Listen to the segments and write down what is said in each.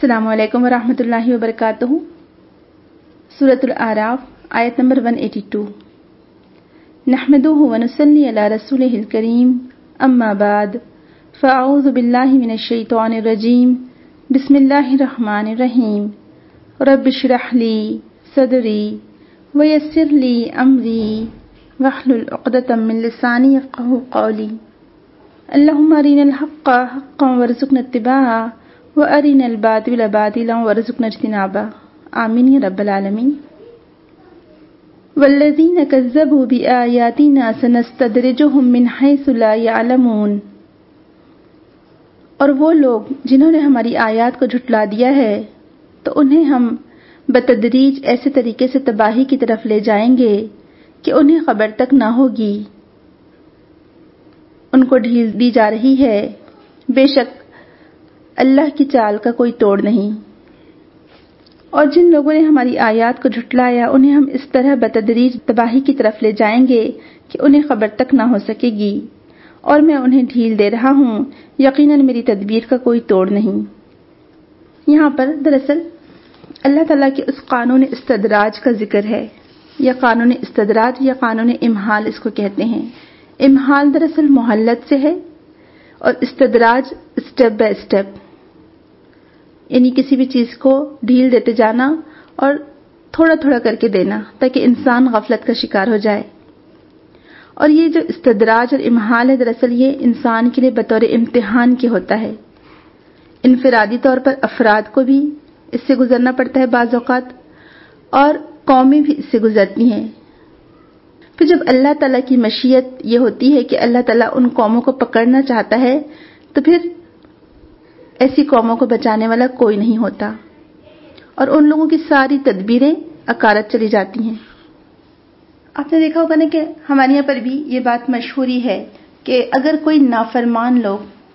السلام علیکم ورحمۃ اللہ وبرکاتہ۔ سورۃ الاعراف آیت نمبر 182۔ نحمدہ ونصلی علی رسولہ الکریم، اما بعد، فاعوذ باللہ من الشیطان الرجیم، بسم اللہ الرحمن الرحیم۔ رب اشرح لی صدری ویسر لی امری واحلل عقدۃ من لسانی یفقہوا قولی۔ اللہم ارنا الحق حقا وارزقنا اتباعہ وَأَرِنَا الْبَاطِلَ بَاطِلًا وَارْزُقْنَا اجْتِنَابَهُ، آمین یا رب العالمین۔ وَالَّذِينَ كَذَّبُوا بِآيَاتِنَا سَنَسْتَدْرِجُهُم مِّنْ حَيْثُ لَا يَعْلَمُونَ، اور وہ لوگ جنہوں نے ہماری آیات کو جھٹلا دیا ہے تو انہیں ہم بتدریج ایسے طریقے سے تباہی کی طرف لے جائیں گے کہ انہیں خبر تک نہ ہوگی۔ ان کو ڈھیل دی جا رہی ہے، بے شک اللہ کی چال کا کوئی توڑ نہیں۔ اور جن لوگوں نے ہماری آیات کو جھٹلایا انہیں ہم اس طرح بتدریج تباہی کی طرف لے جائیں گے کہ انہیں خبر تک نہ ہو سکے گی، اور میں انہیں ڈھیل دے رہا ہوں، یقیناً میری تدبیر کا کوئی توڑ نہیں۔ یہاں پر دراصل اللہ تعالیٰ کے اس قانون استدراج کا ذکر ہے، یا قانون استدراج یا قانون امہال اس کو کہتے ہیں۔ امہال دراصل مہلت سے ہے، اور استدراج اسٹیپ بائی اسٹیپ، یعنی کسی بھی چیز کو ڈھیل دیتے جانا اور تھوڑا تھوڑا کر کے دینا تاکہ انسان غفلت کا شکار ہو جائے۔ اور یہ جو استدراج اور امہال ہے دراصل یہ انسان کے لیے بطور امتحان کے ہوتا ہے۔ انفرادی طور پر افراد کو بھی اس سے گزرنا پڑتا ہے بعض اوقات، اور قومیں بھی اس سے گزرتی ہیں۔ پھر جب اللہ تعالیٰ کی مشیت یہ ہوتی ہے کہ اللہ تعالیٰ ان قوموں کو پکڑنا چاہتا ہے تو پھر ایسی قوموں کو بچانے والا کوئی نہیں ہوتا، اور ان لوگوں کی ساری تدبیریں اکارت چلی جاتی ہیں۔ آپ نے دیکھا ہوگا نا کہ ہمارے یہاں پر بھی یہ بات مشہوری ہے کہ اگر کوئی نافرمان لوگ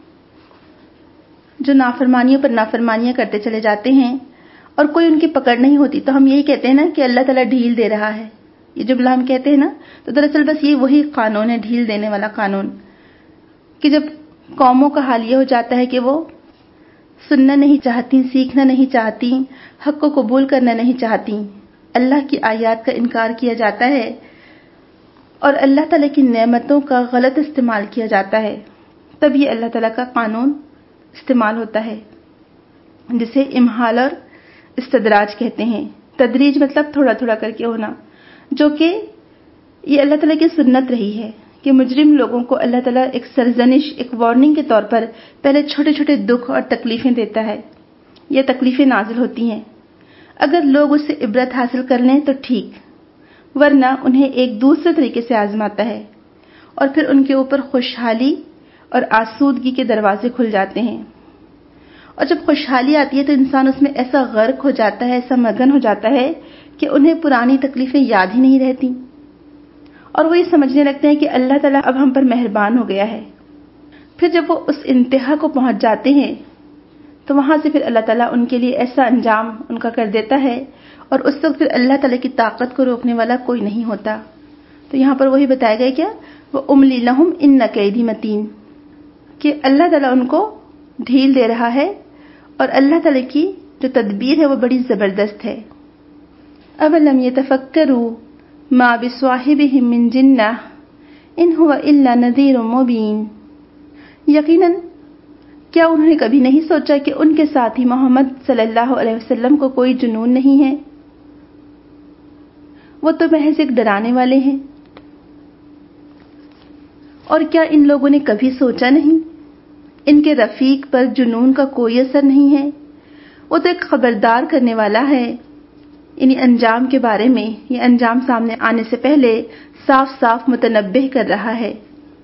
جو نافرمانیوں پر نافرمانیاں کرتے چلے جاتے ہیں اور کوئی ان کی پکڑ نہیں ہوتی تو ہم یہی کہتے ہیں نا کہ اللہ تعالیٰ ڈھیل دے رہا ہے۔ یہ جملہ ہم کہتے ہیں نا، تو دراصل بس یہ وہی قانون ہے، ڈھیل دینے والا قانون، کہ جب قوموں کا حال یہ ہو جاتا ہے کہ وہ سننا نہیں چاہتی، سیکھنا نہیں چاہتی، حق کو قبول کرنا نہیں چاہتی، اللہ کی آیات کا انکار کیا جاتا ہے اور اللہ تعالیٰ کی نعمتوں کا غلط استعمال کیا جاتا ہے، تب یہ اللہ تعالیٰ کا قانون استعمال ہوتا ہے، جسے امہال اور استدراج کہتے ہیں۔ تدریج مطلب تھوڑا تھوڑا کر کے ہونا، جو کہ یہ اللہ تعالیٰ کی سنت رہی ہے کہ مجرم لوگوں کو اللہ تعالیٰ ایک سرزنش، ایک وارننگ کے طور پر پہلے چھوٹے چھوٹے دکھ اور تکلیفیں دیتا ہے، یہ تکلیفیں نازل ہوتی ہیں۔ اگر لوگ اس سے عبرت حاصل کر لیں تو ٹھیک، ورنہ انہیں ایک دوسرے طریقے سے آزماتا ہے، اور پھر ان کے اوپر خوشحالی اور آسودگی کے دروازے کھل جاتے ہیں۔ اور جب خوشحالی آتی ہے تو انسان اس میں ایسا غرق ہو جاتا ہے، ایسا مگن ہو جاتا ہے کہ انہیں پرانی تکلیفیں یاد ہی نہیں رہتی، اور وہ یہ سمجھنے لگتے ہیں کہ اللہ تعالیٰ اب ہم پر مہربان ہو گیا ہے۔ پھر جب وہ اس انتہا کو پہنچ جاتے ہیں تو وہاں سے پھر اللہ تعالیٰ ان کے لیے ایسا انجام ان کا کر دیتا ہے، اور اس وقت پھر اللہ تعالیٰ کی طاقت کو روکنے والا کوئی نہیں ہوتا۔ تو یہاں پر وہی بتایا گیا کیا، وَأُمْلِي لَهُمْ إِنَّ كَيْدِي مَتِينٌ، کہ اللہ تعالیٰ ان کو ڈھیل دے رہا ہے، اور اللہ تعالیٰ کی جو تدبیر ہے وہ بڑی زبردست ہے۔ أَوَلَمْ يَتَفَكَّرُوا مَا بِصَاحِبِهِم مِّن جِنَّةٍ إِنْ هُوَ إِلَّا نَذِيرٌ مُّبِينٌ، یقیناً کیا انہوں نے کبھی نہیں سوچا کہ ان کے ساتھی محمد صلی اللہ علیہ وسلم کو کوئی جنون نہیں ہے، وہ تو محض ایک ڈرانے والے ہیں۔ اور کیا ان لوگوں نے کبھی سوچا نہیں ان کے رفیق پر جنون کا کوئی اثر نہیں ہے، وہ تو ایک خبردار کرنے والا ہے، یعنی انجام کے بارے میں، یہ انجام سامنے آنے سے پہلے صاف صاف متنبہ کر رہا ہے۔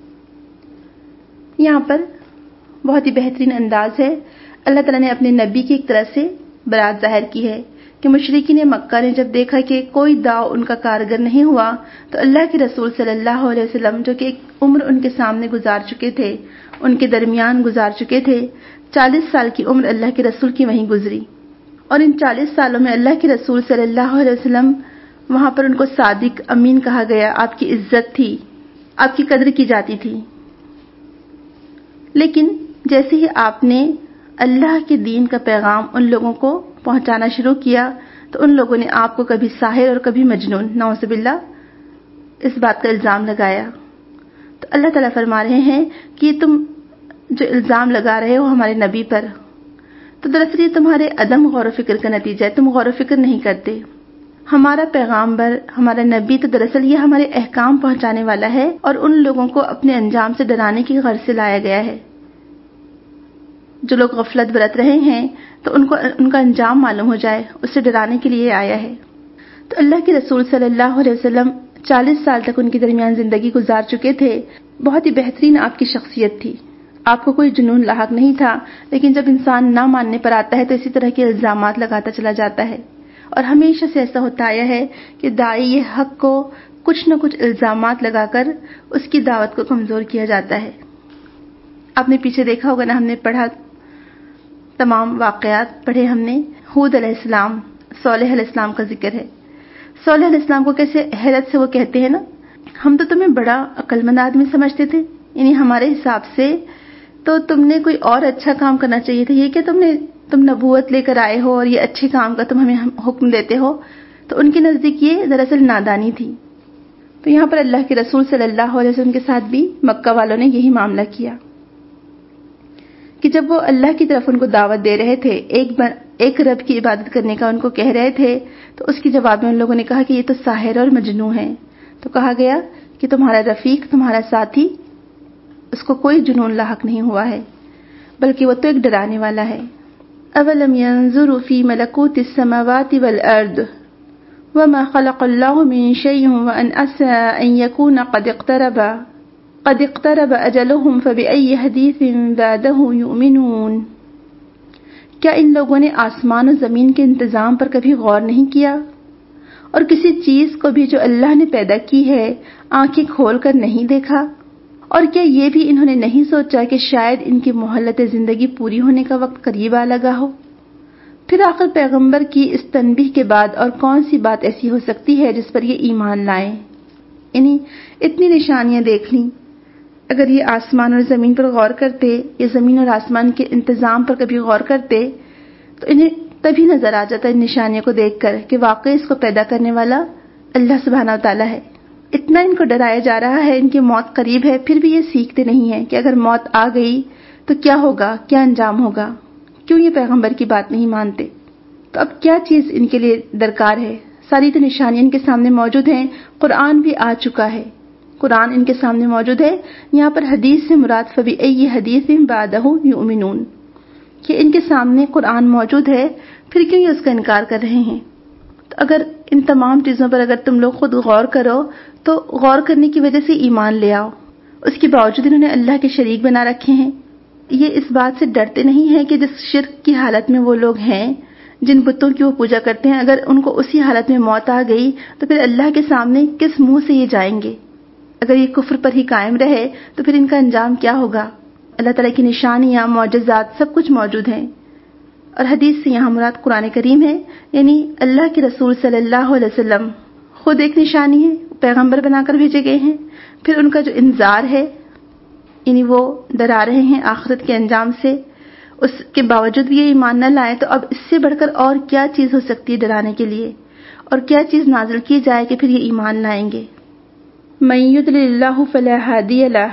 یہاں پر بہت ہی بہترین انداز ہے، اللہ تعالیٰ نے اپنے نبی کی ایک طرح سے برات ظاہر کی ہے کہ مشرکین مکہ نے جب دیکھا کہ کوئی داؤ ان کا کارگر نہیں ہوا تو اللہ کے رسول صلی اللہ علیہ وسلم، جو کہ ایک عمر ان کے سامنے گزار چکے تھے، ان کے درمیان گزار چکے تھے، 40 سال کی عمر اللہ کے رسول کی وہیں گزری، اور ان 40 سالوں میں اللہ کے رسول صلی اللہ علیہ وسلم وہاں پر ان کو صادق امین کہا گیا، آپ کی عزت تھی، آپ کی قدر کی جاتی تھی۔ لیکن جیسے ہی آپ نے اللہ کے دین کا پیغام ان لوگوں کو پہنچانا شروع کیا تو ان لوگوں نے آپ کو کبھی ساحر اور کبھی مجنون، نعوذ باللہ، اس بات کا الزام لگایا۔ تو اللہ تعالیٰ فرما رہے ہیں کہ تم جو الزام لگا رہے ہو ہمارے نبی پر، تو دراصل یہ تمہارے عدم غور و فکر کا نتیجہ ہے، تم غور و فکر نہیں کرتے۔ ہمارا پیغامبر، ہمارا نبی تو دراصل یہ ہمارے احکام پہنچانے والا ہے اور ان لوگوں کو اپنے انجام سے ڈرانے کی غرض سے لایا گیا ہے۔ جو لوگ غفلت برت رہے ہیں تو ان کا انجام معلوم ہو جائے، اسے ڈرانے کے لیے آیا ہے۔ تو اللہ کے رسول صلی اللہ علیہ وسلم 40 سال تک ان کے درمیان زندگی گزار چکے تھے۔ بہت ہی بہترین آپ کی شخصیت تھی، آپ کو کوئی جنون لاحق نہیں تھا، لیکن جب انسان نہ ماننے پر آتا ہے تو اسی طرح کے الزامات لگاتا چلا جاتا ہے، اور ہمیشہ سے ایسا ہوتا آیا ہے کہ داعی حق کو کچھ نہ کچھ الزامات لگا کر اس کی دعوت کو کمزور کیا جاتا ہے۔ آپ نے پیچھے دیکھا ہوگا نا، ہم نے پڑھا، تمام واقعات پڑھے ہم نے، ہود علیہ السلام، صالح علیہ السلام کا ذکر ہے۔ صالح علیہ السلام کو کیسے حیرت سے وہ کہتے ہیں نا، ہم تو تمہیں بڑا عقل مند آدمی سمجھتے تھے، یعنی ہمارے حساب سے تو تم نے کوئی اور اچھا کام کرنا چاہیے تھا، یہ کہ تم نبوت لے کر آئے ہو اور یہ اچھے کام کا تم ہمیں حکم دیتے ہو۔ تو ان کے نزدیک یہ دراصل نادانی تھی۔ تو یہاں پر اللہ کے رسول صلی اللہ علیہ وسلم کے ساتھ بھی مکہ والوں نے یہی معاملہ کیا کہ جب وہ اللہ کی طرف ان کو دعوت دے رہے تھے، ایک رب کی عبادت کرنے کا ان کو کہہ رہے تھے، تو اس کے جواب میں ان لوگوں نے کہا کہ یہ تو ساحر اور مجنون ہیں۔ تو کہا گیا کہ تمہارا رفیق، تمہارا ساتھی، اس کو کوئی جنون لاحق نہیں ہوا ہے، بلکہ وہ تو ایک ڈرانے والا ہے۔ اولم ينظروا في ملكوت السماوات والارض وما خلق الله من شيء وان عسى ان يكون قد اقترب اجلهم فبأي حديث بعده يؤمنون۔ کیا ان لوگوں نے آسمان و زمین کے انتظام پر کبھی غور نہیں کیا، اور کسی چیز کو بھی جو اللہ نے پیدا کی ہے آنکھیں کھول کر نہیں دیکھا؟ اور کیا یہ بھی انہوں نے نہیں سوچا کہ شاید ان کی مہلت زندگی پوری ہونے کا وقت قریب آ لگا ہو؟ پھر آخر پیغمبر کی اس تنبیہ کے بعد اور کون سی بات ایسی ہو سکتی ہے جس پر یہ ایمان لائیں؟ یعنی اتنی نشانیاں دیکھ لیں، اگر یہ آسمان اور زمین پر غور کرتے، یہ زمین اور آسمان کے انتظام پر کبھی غور کرتے، تو انہیں تبھی نظر آ جاتا ان نشانیوں کو دیکھ کر کہ واقعی اس کو پیدا کرنے والا اللہ سبحانہ و تعالیٰ ہے۔ اتنا ان کو ڈرایا جا رہا ہے، ان کی موت قریب ہے، پھر بھی یہ سیکھتے نہیں ہیں کہ اگر موت آ گئی تو کیا ہوگا، کیا انجام ہوگا، کیوں یہ پیغمبر کی بات نہیں مانتے؟ تو اب کیا چیز ان کے لیے درکار ہے؟ ساری تو نشانیاں ان کے سامنے موجود ہیں، قرآن بھی آ چکا ہے، قرآن ان کے سامنے موجود ہے۔ یہاں پر حدیث سے مراد فبأي حدیث بعدہ یؤمنون، کہ ان کے سامنے قرآن موجود ہے، پھر کیوں یہ اس کا انکار کر رہے ہیں؟ تو اگر ان تمام چیزوں پر اگر تم لوگ خود غور کرو تو غور کرنے کی وجہ سے ایمان لے آؤ، اس کے باوجود انہوں نے اللہ کے شریک بنا رکھے ہیں۔ یہ اس بات سے ڈرتے نہیں ہیں کہ جس شرک کی حالت میں وہ لوگ ہیں، جن بتوں کی وہ پوجا کرتے ہیں، اگر ان کو اسی حالت میں موت آ گئی تو پھر اللہ کے سامنے کس منہ سے یہ جائیں گے؟ اگر یہ کفر پر ہی قائم رہے تو پھر ان کا انجام کیا ہوگا؟ اللہ تعالیٰ کی نشانیاں، معجزات سب کچھ موجود ہیں، اور حدیث سے یہاں مراد قرآن کریم ہے، یعنی اللہ کے رسول صلی اللہ علیہ وسلم خود ایک نشانی ہے، پیغمبر بنا کر بھیجے گئے ہیں، پھر ان کا جو انذار ہے، یعنی وہ ڈرا رہے ہیں آخرت کے انجام سے، اس کے باوجود بھی یہ ایمان نہ لائیں، تو اب اس سے بڑھ کر اور کیا چیز ہو سکتی ہے ڈرانے کے لیے، اور کیا چیز نازل کی جائے کہ پھر یہ ایمان لائیں گے؟ من یضلل اللہ فلا ہادی لہ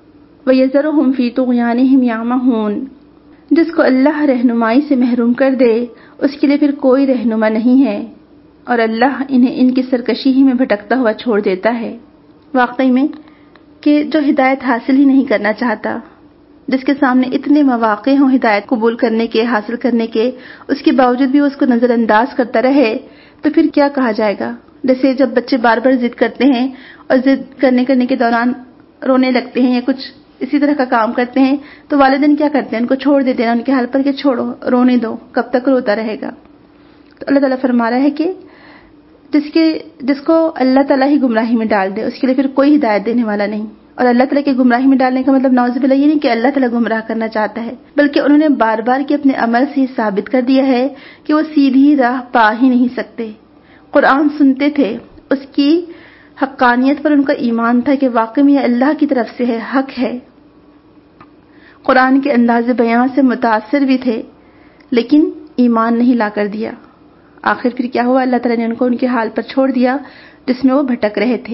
ویذرہم فی طغیانہم یعمہون، جس کو اللہ رہنمائی سے محروم کر دے اس کے لیے پھر کوئی رہنما نہیں ہے، اور اللہ انہیں ان کی سرکشی ہی میں بھٹکتا ہوا چھوڑ دیتا ہے۔ واقعی میں کہ جو ہدایت حاصل ہی نہیں کرنا چاہتا، جس کے سامنے اتنے مواقع ہوں ہدایت قبول کرنے کے، حاصل کرنے کے، اس کے باوجود بھی وہ اس کو نظر انداز کرتا رہے، تو پھر کیا کہا جائے گا؟ جیسے جب بچے بار بار ضد کرتے ہیں اور ضد کرنے کے دوران رونے لگتے ہیں یا کچھ اسی طرح کا کام کرتے ہیں، تو والدین کیا کرتے ہیں؟ ان کو چھوڑ دیتے ہیں ان کے حال پر کہ چھوڑو، رونے دو، کب تک روتا رہے گا؟ تو اللہ تعالیٰ فرما رہا ہے کہ جس کو اللہ تعالیٰ ہی گمراہی میں ڈال دے اس کے لیے پھر کوئی ہدایت دینے والا نہیں۔ اور اللہ تعالیٰ کے گمراہی میں ڈالنے کا مطلب نعوذ باللہ یہ نہیں کہ اللہ تعالیٰ گمراہ کرنا چاہتا ہے، بلکہ انہوں نے بار بار کے اپنے عمل سے ثابت کر دیا ہے کہ وہ سیدھی راہ پا ہی نہیں سکتے۔ قرآن سنتے تھے، اس کی حقانیت پر ان کا ایمان تھا کہ واقعی میں یہ اللہ کی طرف سے ہے، حق ہے، قرآن کے انداز بیان سے متاثر بھی تھے، لیکن ایمان نہیں لا کر دیا۔ آخر پھر کیا ہوا؟ اللہ تعالیٰ نے ان کو ان کے حال پر چھوڑ دیا جس میں وہ بھٹک رہے تھے۔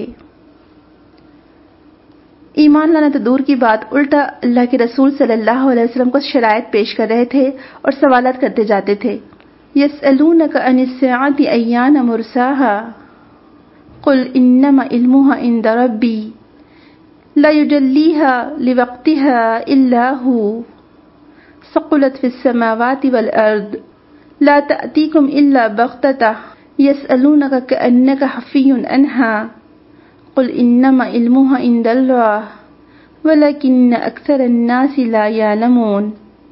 ایمان لانا تو دور کی بات، الٹا اللہ کے رسول صلی اللہ علیہ وسلم کو شرائط پیش کر رہے تھے اور سوالات کرتے جاتے تھے۔ یسألونک عن الساعۃ ایان مرساها قل انما علمها عند ربی لا یجلیها لوقتها الا هو ثقلت في السماوات والارض لا تأتيكم الا بغتة يسألونك كأنك حفي عنها قل انما علمها عند الله ولكن اکثر الناس لا يعلمون۔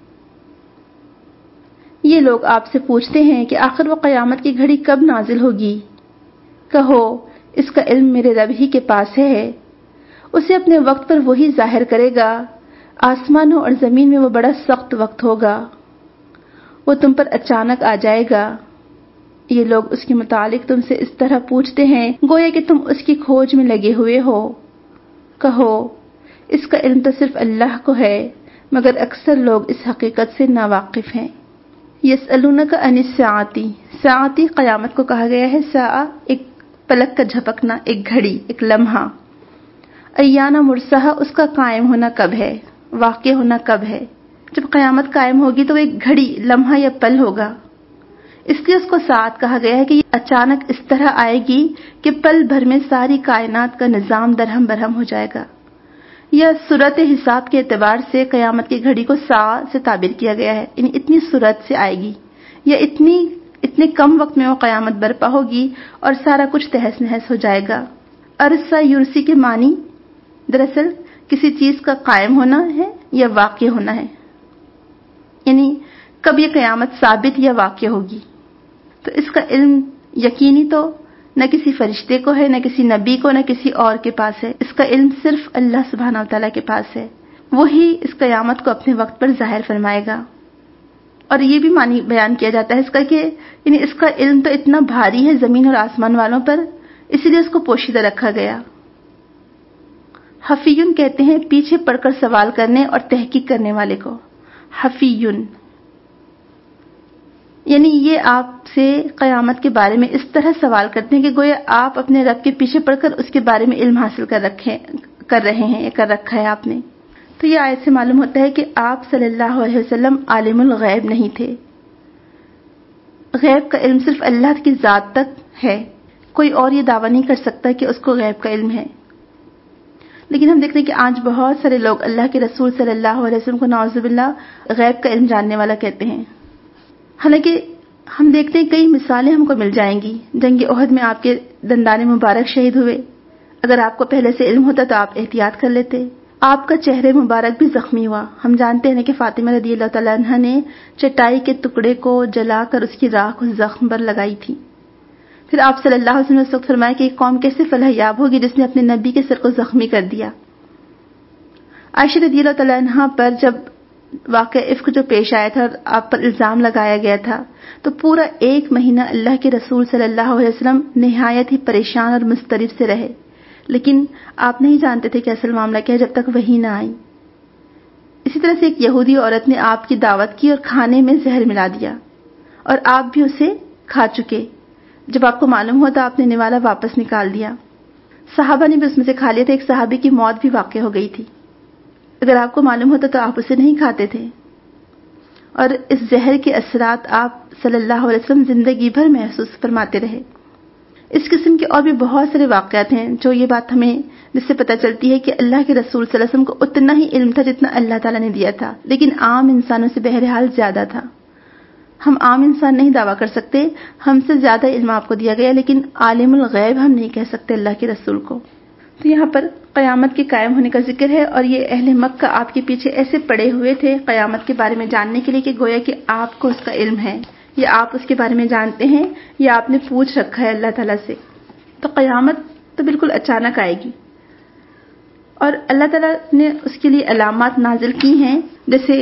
یہ لوگ آپ سے پوچھتے ہیں کہ آخر وہ قیامت کی گھڑی کب نازل ہوگی؟ کہو اس کا علم میرے رب ہی کے پاس ہے، اسے اپنے وقت پر وہی ظاہر کرے گا۔ آسمانوں اور زمین میں وہ بڑا سخت وقت ہوگا، وہ تم پر اچانک آ جائے گا۔ یہ لوگ اس کے متعلق تم سے اس طرح پوچھتے ہیں گویا کہ تم اس کی کھوج میں لگے ہوئے ہو۔ کہو اس کا علم تو صرف اللہ کو ہے، مگر اکثر لوگ اس حقیقت سے ناواقف ہیں۔ یسألونک عن الساعۃ، ساعۃ قیامت کو کہا گیا ہے۔ ساعہ ایک پلک کا جھپکنا، ایک گھڑی، ایک لمحہ۔ ایان مرساہا، اس کا قائم ہونا کب ہے، واقع ہونا کب ہے۔ جب قیامت قائم ہوگی تو وہ ایک گھڑی، لمحہ یا پل ہوگا، اس لیے اس کو ساعت کہا گیا ہے کہ یہ اچانک اس طرح آئے گی کہ پل بھر میں ساری کائنات کا نظام درہم برہم ہو جائے گا۔ یا صورت حساب کے اعتبار سے قیامت کی گھڑی کو ساعہ سے تعبیر کیا گیا ہے، یعنی اتنی صورت سے آئے گی، یا اتنے کم وقت میں وہ قیامت برپا ہوگی اور سارا کچھ تہس نہس ہو جائے گا۔ ارسا یورسی کے معنی دراصل کسی چیز کا قائم ہونا ہے یا واقع ہونا ہے، یعنی کب یہ قیامت ثابت یا واقع ہوگی۔ تو اس کا علم یقینی تو نہ کسی فرشتے کو ہے، نہ کسی نبی کو، نہ کسی اور کے پاس ہے۔ اس کا علم صرف اللہ سبحانہ وتعالیٰ کے پاس ہے، وہی اس قیامت کو اپنے وقت پر ظاہر فرمائے گا۔ اور یہ بھی معنی بیان کیا جاتا ہے اس کا کہ یعنی اس کا علم تو اتنا بھاری ہے زمین اور آسمان والوں پر، اسی لیے اس کو پوشیدہ رکھا گیا۔ حفیون کہتے ہیں پیچھے پڑ کر سوال کرنے اور تحقیق کرنے والے کو، حفیون، یعنی یہ آپ سے قیامت کے بارے میں اس طرح سوال کرتے ہیں کہ گویا آپ اپنے رب کے پیچھے پڑ کر اس کے بارے میں علم حاصل کر رہے ہیں یا کر رکھا ہے آپ نے۔ تو یہ آیت سے معلوم ہوتا ہے کہ آپ صلی اللہ علیہ وسلم عالم الغیب نہیں تھے۔ غیب کا علم صرف اللہ کی ذات تک ہے، کوئی اور یہ دعویٰ نہیں کر سکتا کہ اس کو غیب کا علم ہے۔ لیکن ہم دیکھتے ہیں کہ آج بہت سارے لوگ اللہ کے رسول صلی اللہ علیہ وسلم کو نعوذ باللہ غیب کا علم جاننے والا کہتے ہیں۔ حالانکہ ہم دیکھتے ہیں کئی مثالیں ہم کو مل جائیں گی۔ جنگ احد میں آپ کے دندان مبارک شہید ہوئے، اگر آپ کو پہلے سے علم ہوتا تو آپ احتیاط کر لیتے۔ آپ کا چہرے مبارک بھی زخمی ہوا۔ ہم جانتے ہیں کہ فاطمہ رضی اللہ تعالیٰ عنہ نے چٹائی کے ٹکڑے کو جلا کر اس کی راکھ اس زخم پر لگائی تھی۔ پھر آپ صلی اللہ علیہ وسلم نے اس وقت فرمایا کہ ایک قوم کیسے فلاح یاب ہوگی جس نے اپنے نبی کے سر کو زخمی کر دیا۔ عائشہ رضی اللہ تعالیٰ عنہ پر جب واقعہ افک جو پیش آیا تھا اور آپ پر الزام لگایا گیا تھا تو پورا 1 مہینہ اللہ کے رسول صلی اللہ علیہ وسلم نہایت ہی پریشان اور مضطرب سے رہے، لیکن آپ نہیں جانتے تھے کہ اصل معاملہ کیا ہے جب تک وحی نہ آئی۔ اسی طرح سے ایک یہودی عورت نے آپ کی دعوت کی اور کھانے میں زہر ملا دیا اور آپ بھی اسے کھا چکے۔ جب آپ کو معلوم ہوا تو آپ نے نوالا واپس نکال دیا۔ صحابہ نے بھی اس میں سے کھا لیا تھا، ایک صحابی کی موت بھی واقع ہو گئی تھی۔ اگر آپ کو معلوم ہوتا تو آپ اسے نہیں کھاتے تھے، اور اس زہر کے اثرات آپ صلی اللہ علیہ وسلم زندگی بھر محسوس فرماتے رہے۔ اس قسم کے اور بھی بہت سارے واقعات ہیں جو یہ بات ہمیں جس سے پتہ چلتی ہے کہ اللہ کے رسول صلی اللہ علیہ وسلم کو اتنا ہی علم تھا جتنا اللہ تعالیٰ نے دیا تھا، لیکن عام انسانوں سے بہرحال زیادہ تھا۔ ہم عام انسان نہیں دعویٰ کر سکتے ہم سے زیادہ علم آپ کو دیا گیا، لیکن عالم الغیب ہم نہیں کہہ سکتے اللہ کے رسول کو۔ تو یہاں پر قیامت کے قائم ہونے کا ذکر ہے، اور یہ اہل مکہ آپ کے پیچھے ایسے پڑے ہوئے تھے قیامت کے بارے میں جاننے کے لیے کہ گویا کہ آپ کو اس کا علم ہے، یا آپ اس کے بارے میں جانتے ہیں، یا آپ نے پوچھ رکھا ہے اللہ تعالیٰ سے۔ تو قیامت تو بالکل اچانک آئے گی، اور اللہ تعالیٰ نے اس کے لیے علامات نازل کی ہیں، جیسے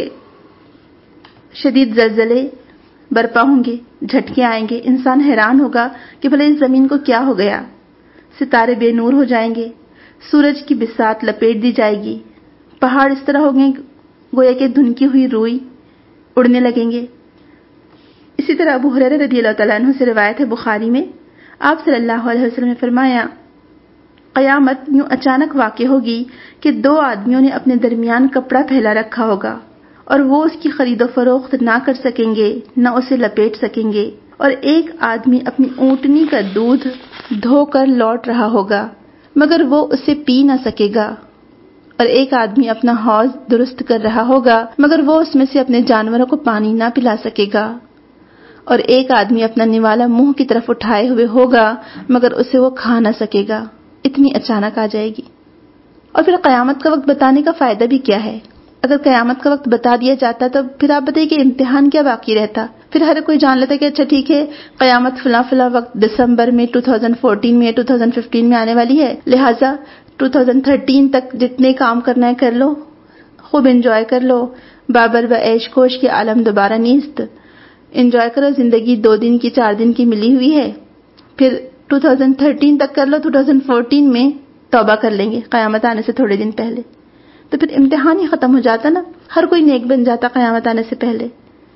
شدید زلزلے برپا ہوں گے، جھٹکے آئیں گے، انسان حیران ہوگا کہ بھلے اس زمین کو کیا ہو گیا، ستارے بے نور ہو جائیں گے، سورج کی بساط لپیٹ دی جائے گی، پہاڑ اس طرح ہوں گے گویا کہ دھنکی ہوئی روئی اڑنے لگیں گے۔ اسی طرح ابو ہریرہ رضی اللہ تعالیٰ عنہ سے روایت ہے بخاری میں، آپ صلی اللہ علیہ وسلم نے فرمایا، قیامت یوں اچانک واقع ہوگی کہ دو آدمیوں نے اپنے درمیان کپڑا پھیلا رکھا ہوگا اور وہ اس کی خرید و فروخت نہ کر سکیں گے، نہ اسے لپیٹ سکیں گے، اور ایک آدمی اپنی اونٹنی کا دودھ دھو کر لوٹ رہا ہوگا مگر وہ اسے پی نہ سکے گا، اور ایک آدمی اپنا حوض درست کر رہا ہوگا مگر وہ اس میں سے اپنے جانوروں کو پانی نہ پلا سکے گا، اور ایک آدمی اپنا نوالا منہ کی طرف اٹھائے ہوئے ہوگا مگر اسے وہ کھا نہ سکے گا۔ اتنی اچانک آ جائے گی۔ اور پھر قیامت کا وقت بتانے کا فائدہ بھی کیا ہے؟ اگر قیامت کا وقت بتا دیا جاتا تو پھر آپ بتائیے کہ امتحان کیا باقی رہتا؟ پھر ہر کوئی جان لیتا کہ اچھا ٹھیک ہے، قیامت فلاں فلاں وقت دسمبر میں 2014 میں یا 2015 میں آنے والی ہے، لہٰذا 2013 تک جتنے کام کرنا ہے کر لو، خوب انجوائے کر لو، بابر و عیش کوش کے عالم دوبارہ نیست، انجوائے کرو، زندگی 2 دن کی 4 دن کی ملی ہوئی ہے، پھر 2013 تک کر لو، 2014 میں توبہ کر لیں گے قیامت آنے سے تھوڑے دن پہلے، تو پھر امتحان ہی ختم ہو جاتا نا، ہر کوئی نیک بن جاتا قیامت آنے سے پہلے۔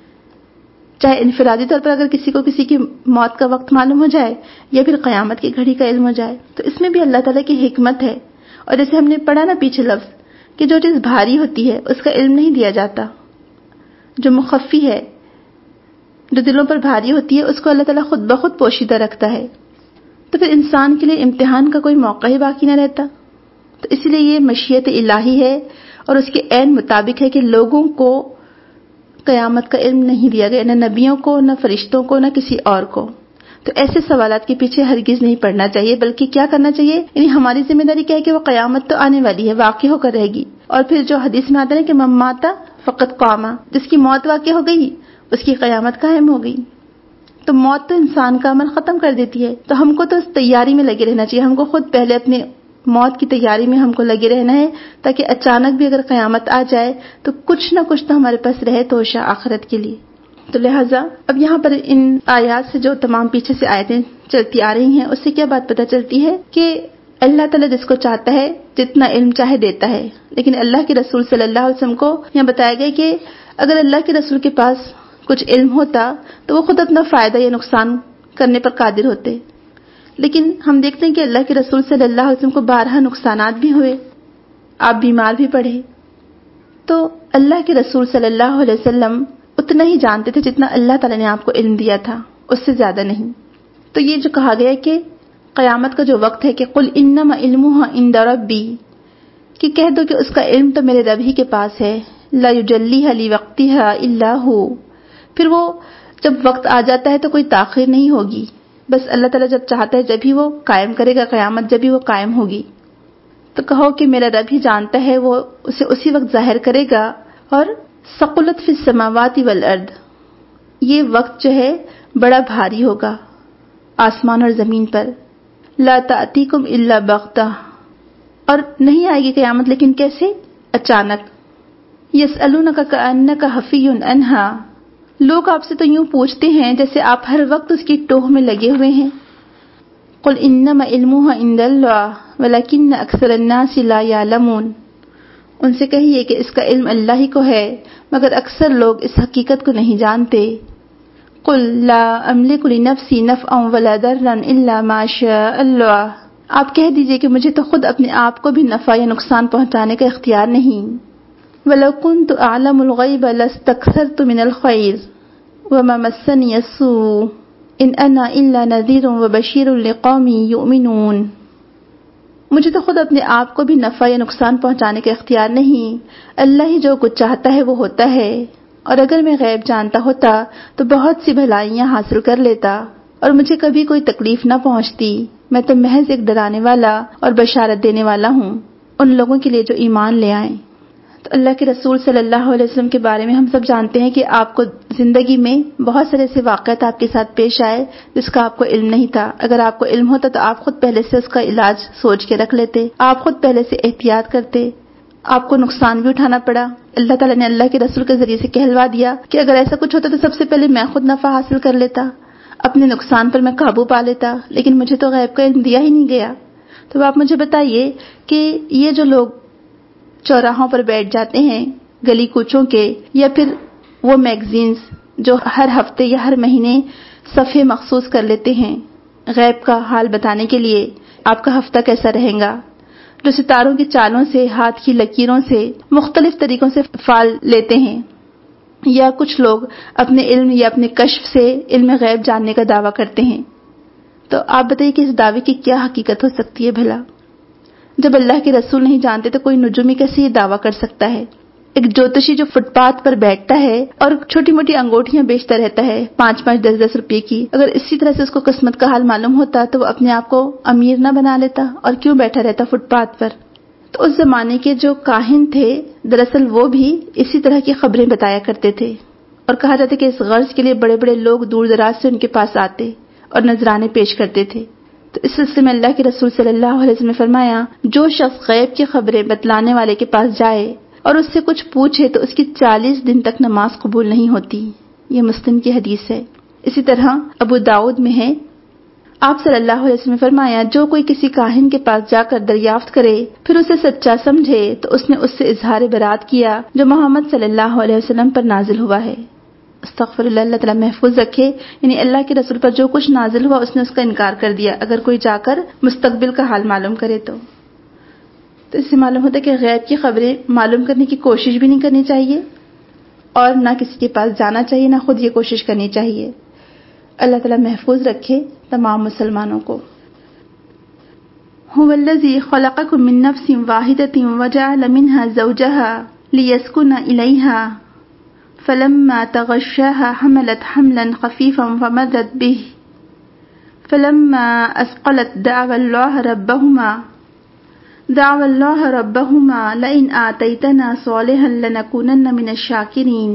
چاہے انفرادی طور پر اگر کسی کو کسی کی موت کا وقت معلوم ہو جائے یا پھر قیامت کی گھڑی کا علم ہو جائے، تو اس میں بھی اللہ تعالیٰ کی حکمت ہے۔ اور جیسے ہم نے پڑھا نا پیچھے لفظ کہ جو چیز بھاری ہوتی ہے اس کا علم نہیں دیا جاتا، جو مخفی ہے، جو دلوں پر بھاری ہوتی ہے، اس کو اللہ تعالیٰ خود بخود پوشیدہ رکھتا ہے، تو پھر انسان کے لیے امتحان کا کوئی موقع ہی باقی نہ رہتا۔ تو اس لیے یہ مشیت الہی ہے اور اس کے عین مطابق ہے کہ لوگوں کو قیامت کا علم نہیں دیا گیا، نہ نبیوں کو، نہ فرشتوں کو، نہ کسی اور کو۔ تو ایسے سوالات کے پیچھے ہرگز نہیں پڑنا چاہیے، بلکہ کیا کرنا چاہیے، یعنی ہماری ذمہ داری کیا ہے کہ وہ قیامت تو آنے والی ہے، واقع ہو کر رہے گی، اور پھر جو حدیث میں آتا ہے کہ من مات فقد قام، جس کی موت واقع ہو گئی اس کی قیامت قائم ہو گئی۔ تو موت تو انسان کا عمل ختم کر دیتی ہے، تو ہم کو تو اس تیاری میں لگے رہنا چاہیے، ہم کو خود پہلے اپنے موت کی تیاری میں ہم کو لگے رہنا ہے، تاکہ اچانک بھی اگر قیامت آ جائے تو کچھ نہ کچھ تو ہمارے پاس رہے توشہ آخرت کے لیے۔ تو لہٰذا اب یہاں پر ان آیات سے جو تمام پیچھے سے آیتیں چلتی آ رہی ہیں، اس سے کیا بات پتہ چلتی ہے کہ اللہ تعالیٰ جس کو چاہتا ہے جتنا علم چاہے دیتا ہے، لیکن اللہ کے رسول صلی اللہ علیہ وسلم کو یہاں بتایا گیا کہ اگر اللہ کے رسول کے پاس کچھ علم ہوتا تو وہ خود اپنا فائدہ یا نقصان کرنے پر قادر ہوتے، لیکن ہم دیکھتے ہیں کہ اللہ کے رسول صلی اللہ علیہ وسلم کو بارہا نقصانات بھی ہوئے، آپ بیمار بھی پڑے، تو اللہ کے رسول صلی اللہ علیہ وسلم اتنا ہی جانتے تھے جتنا اللہ تعالیٰ نے آپ کو علم دیا تھا، اس سے زیادہ نہیں۔ تو یہ جو کہا گیا ہے کہ قیامت کا جو وقت ہے کہ قل انما علمها عند ربی، کہ کہہ دو کہ اس کا علم تو میرے رب ہی کے پاس ہے، لا یجلیها لوقتها الا هو، پھر وہ جب وقت آ جاتا ہے تو کوئی تاخیر نہیں ہوگی، بس اللہ تعالیٰ جب چاہتا ہے جب ہی وہ قائم کرے گا قیامت، جب ہی وہ قائم ہوگی۔ تو کہو کہ میرا رب ہی جانتا ہے، وہ اسے اسی وقت ظاہر کرے گا۔ اور ثقلت فی السماوات والارض، یہ وقت جو ہے بڑا بھاری ہوگا آسمان اور زمین پر، لا تأتیکم الا بغتہ، اور نہیں آئے گی قیامت لیکن کیسے؟ اچانک۔ یسألونک کأنک حفی عنہا، لوگ آپ سے تو یوں پوچھتے ہیں جیسے آپ ہر وقت اس کی ٹوہ میں لگے ہوئے ہیں۔ قل انما علمها عند اللہ ولکن اکثر الناس لا یعلمون، ان سے کہیے کہ اس کا علم اللہ ہی کو ہے مگر اکثر لوگ اس حقیقت کو نہیں جانتے۔ قل لا املک لنفسی نفعا ولا ضرا الا ما شاء اللہ، آپ کہہ دیجئے کہ مجھے تو خود اپنے آپ کو بھی نفع یا نقصان پہنچانے کا اختیار نہیں۔ وَلَوْ كُنْتُ أَعْلَمُ الْغَيْبَ لَاسْتَكْثَرْتُ مِنَ الْخَيْرِ وَمَا مَسَّنِيَ السُّوءُ إِنْ أَنَا إِلَّا نَذِيرٌ وَبَشِيرٌ لِقَوْمٍ يُؤْمِنُونَ، مجھے تو خود اپنے آپ کو بھی نفع یا نقصان پہنچانے کا اختیار نہیں، اللہ ہی جو کچھ چاہتا ہے وہ ہوتا ہے، اور اگر میں غیب جانتا ہوتا تو بہت سی بھلائیاں حاصل کر لیتا اور مجھے کبھی کوئی تکلیف نہ پہنچتی، میں تو محض ایک ڈرانے والا اور بشارت دینے والا ہوں ان لوگوں کے لیے جو ایمان لے آئیں۔ تو اللہ کے رسول صلی اللہ علیہ وسلم کے بارے میں ہم سب جانتے ہیں کہ آپ کو زندگی میں بہت سارے ایسے واقعات آپ کے ساتھ پیش آئے جس کا آپ کو علم نہیں تھا۔ اگر آپ کو علم ہوتا تو آپ خود پہلے سے اس کا علاج سوچ کے رکھ لیتے، آپ خود پہلے سے احتیاط کرتے، آپ کو نقصان بھی اٹھانا پڑا، اللہ تعالیٰ نے اللہ کے رسول کے ذریعے سے کہلوا دیا کہ اگر ایسا کچھ ہوتا تو سب سے پہلے میں خود نفع حاصل کر لیتا، اپنے نقصان پر میں قابو پا لیتا، لیکن مجھے تو غیب کا علم دیا ہی نہیں گیا۔ تو آپ مجھے بتائیے کہ یہ جو لوگ چوراہوں پر بیٹھ جاتے ہیں گلی کوچوں کے یا پھر وہ میگزینز جو ہر ہفتے یا ہر مہینے صفحے مخصوص کر لیتے ہیں غیب کا حال بتانے کے لیے، آپ کا ہفتہ کیسا رہے گا، جو ستاروں کی چالوں سے، ہاتھ کی لکیروں سے، مختلف طریقوں سے فال لیتے ہیں، یا کچھ لوگ اپنے علم یا اپنے کشف سے علم غیب جاننے کا دعویٰ کرتے ہیں. تو آپ بتائیے کہ اس دعوے کی کیا حقیقت ہو سکتی ہے بھلا؟ جب اللہ کے رسول نہیں جانتے تو کوئی نجومی کیسے یہ دعویٰ کر سکتا ہے؟ ایک جوتشی جو فٹ پاتھ پر بیٹھتا ہے اور چھوٹی موٹی انگوٹھیاں بیچتا رہتا ہے 5-5 10-10 روپے کی، اگر اسی طرح سے اس کو قسمت کا حال معلوم ہوتا تو وہ اپنے آپ کو امیر نہ بنا لیتا اور کیوں بیٹھا رہتا فٹ پاتھ پر؟ تو اس زمانے کے جو کاہن تھے دراصل وہ بھی اسی طرح کی خبریں بتایا کرتے تھے، اور کہا جاتا کہ اس غرض کے لیے بڑے بڑے لوگ دور دراز سے ان کے پاس آتے اور نذرانے پیش کرتے تھے. تو اس سلسلے میں اللہ کے رسول صلی اللہ علیہ وسلم نے فرمایا، جو شخص غیب کی خبریں بتلانے والے کے پاس جائے اور اس سے کچھ پوچھے تو اس کی 40 دن تک نماز قبول نہیں ہوتی. یہ مسلم کی حدیث ہے. اسی طرح ابو داؤد میں ہے، آپ صلی اللہ علیہ وسلم نے فرمایا، جو کوئی کسی کاہن کے پاس جا کر دریافت کرے پھر اسے سچا سمجھے تو اس نے اس سے اظہار برات کیا جو محمد صلی اللہ علیہ وسلم پر نازل ہوا ہے. استغفر اللہ، اللہ تعالیٰ محفوظ رکھے. یعنی اللہ کے رسول پر جو کچھ نازل ہوا اس نے اس کا انکار کر دیا، اگر کوئی جا کر مستقبل کا حال معلوم کرے تو اس سے معلوم ہوتا ہے کہ غیب کی خبریں معلوم کرنے کی کوشش بھی نہیں کرنی چاہیے اور نہ کسی کے پاس جانا چاہیے، نہ خود یہ کوشش کرنی چاہیے. اللہ تعالیٰ محفوظ رکھے تمام مسلمانوں کو. هو الذی خلقکم من نفس واحدۃ وجعل منها زوجها لیسکن الیہا فلما تغشاها حملت حملا خفیفا فمرت به فلما اثقلت دعوا اللہ ربهما لئن آتیتنا صالحا لنکونن من الشاکرین.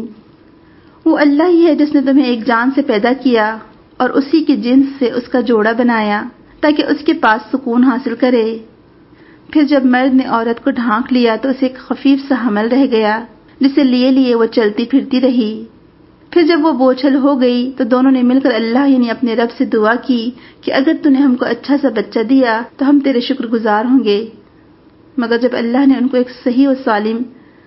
وہ اللہ ہی ہے جس نے تمہیں ایک جان سے پیدا کیا اور اسی کے جنس سے اس کا جوڑا بنایا تاکہ اس کے پاس سکون حاصل کرے. پھر جب مرد نے عورت کو ڈھانک لیا تو اسے ایک خفیف سا حمل رہ گیا جسے لیے وہ چلتی پھرتی رہی. پھر جب وہ بوجھل ہو گئی تو دونوں نے مل کر اللہ یعنی اپنے رب سے دعا کی کہ اگر تو نے ہم کو اچھا سا بچہ دیا تو ہم تیرے شکر گزار ہوں گے. مگر جب اللہ نے ان کو ایک صحیح و سالم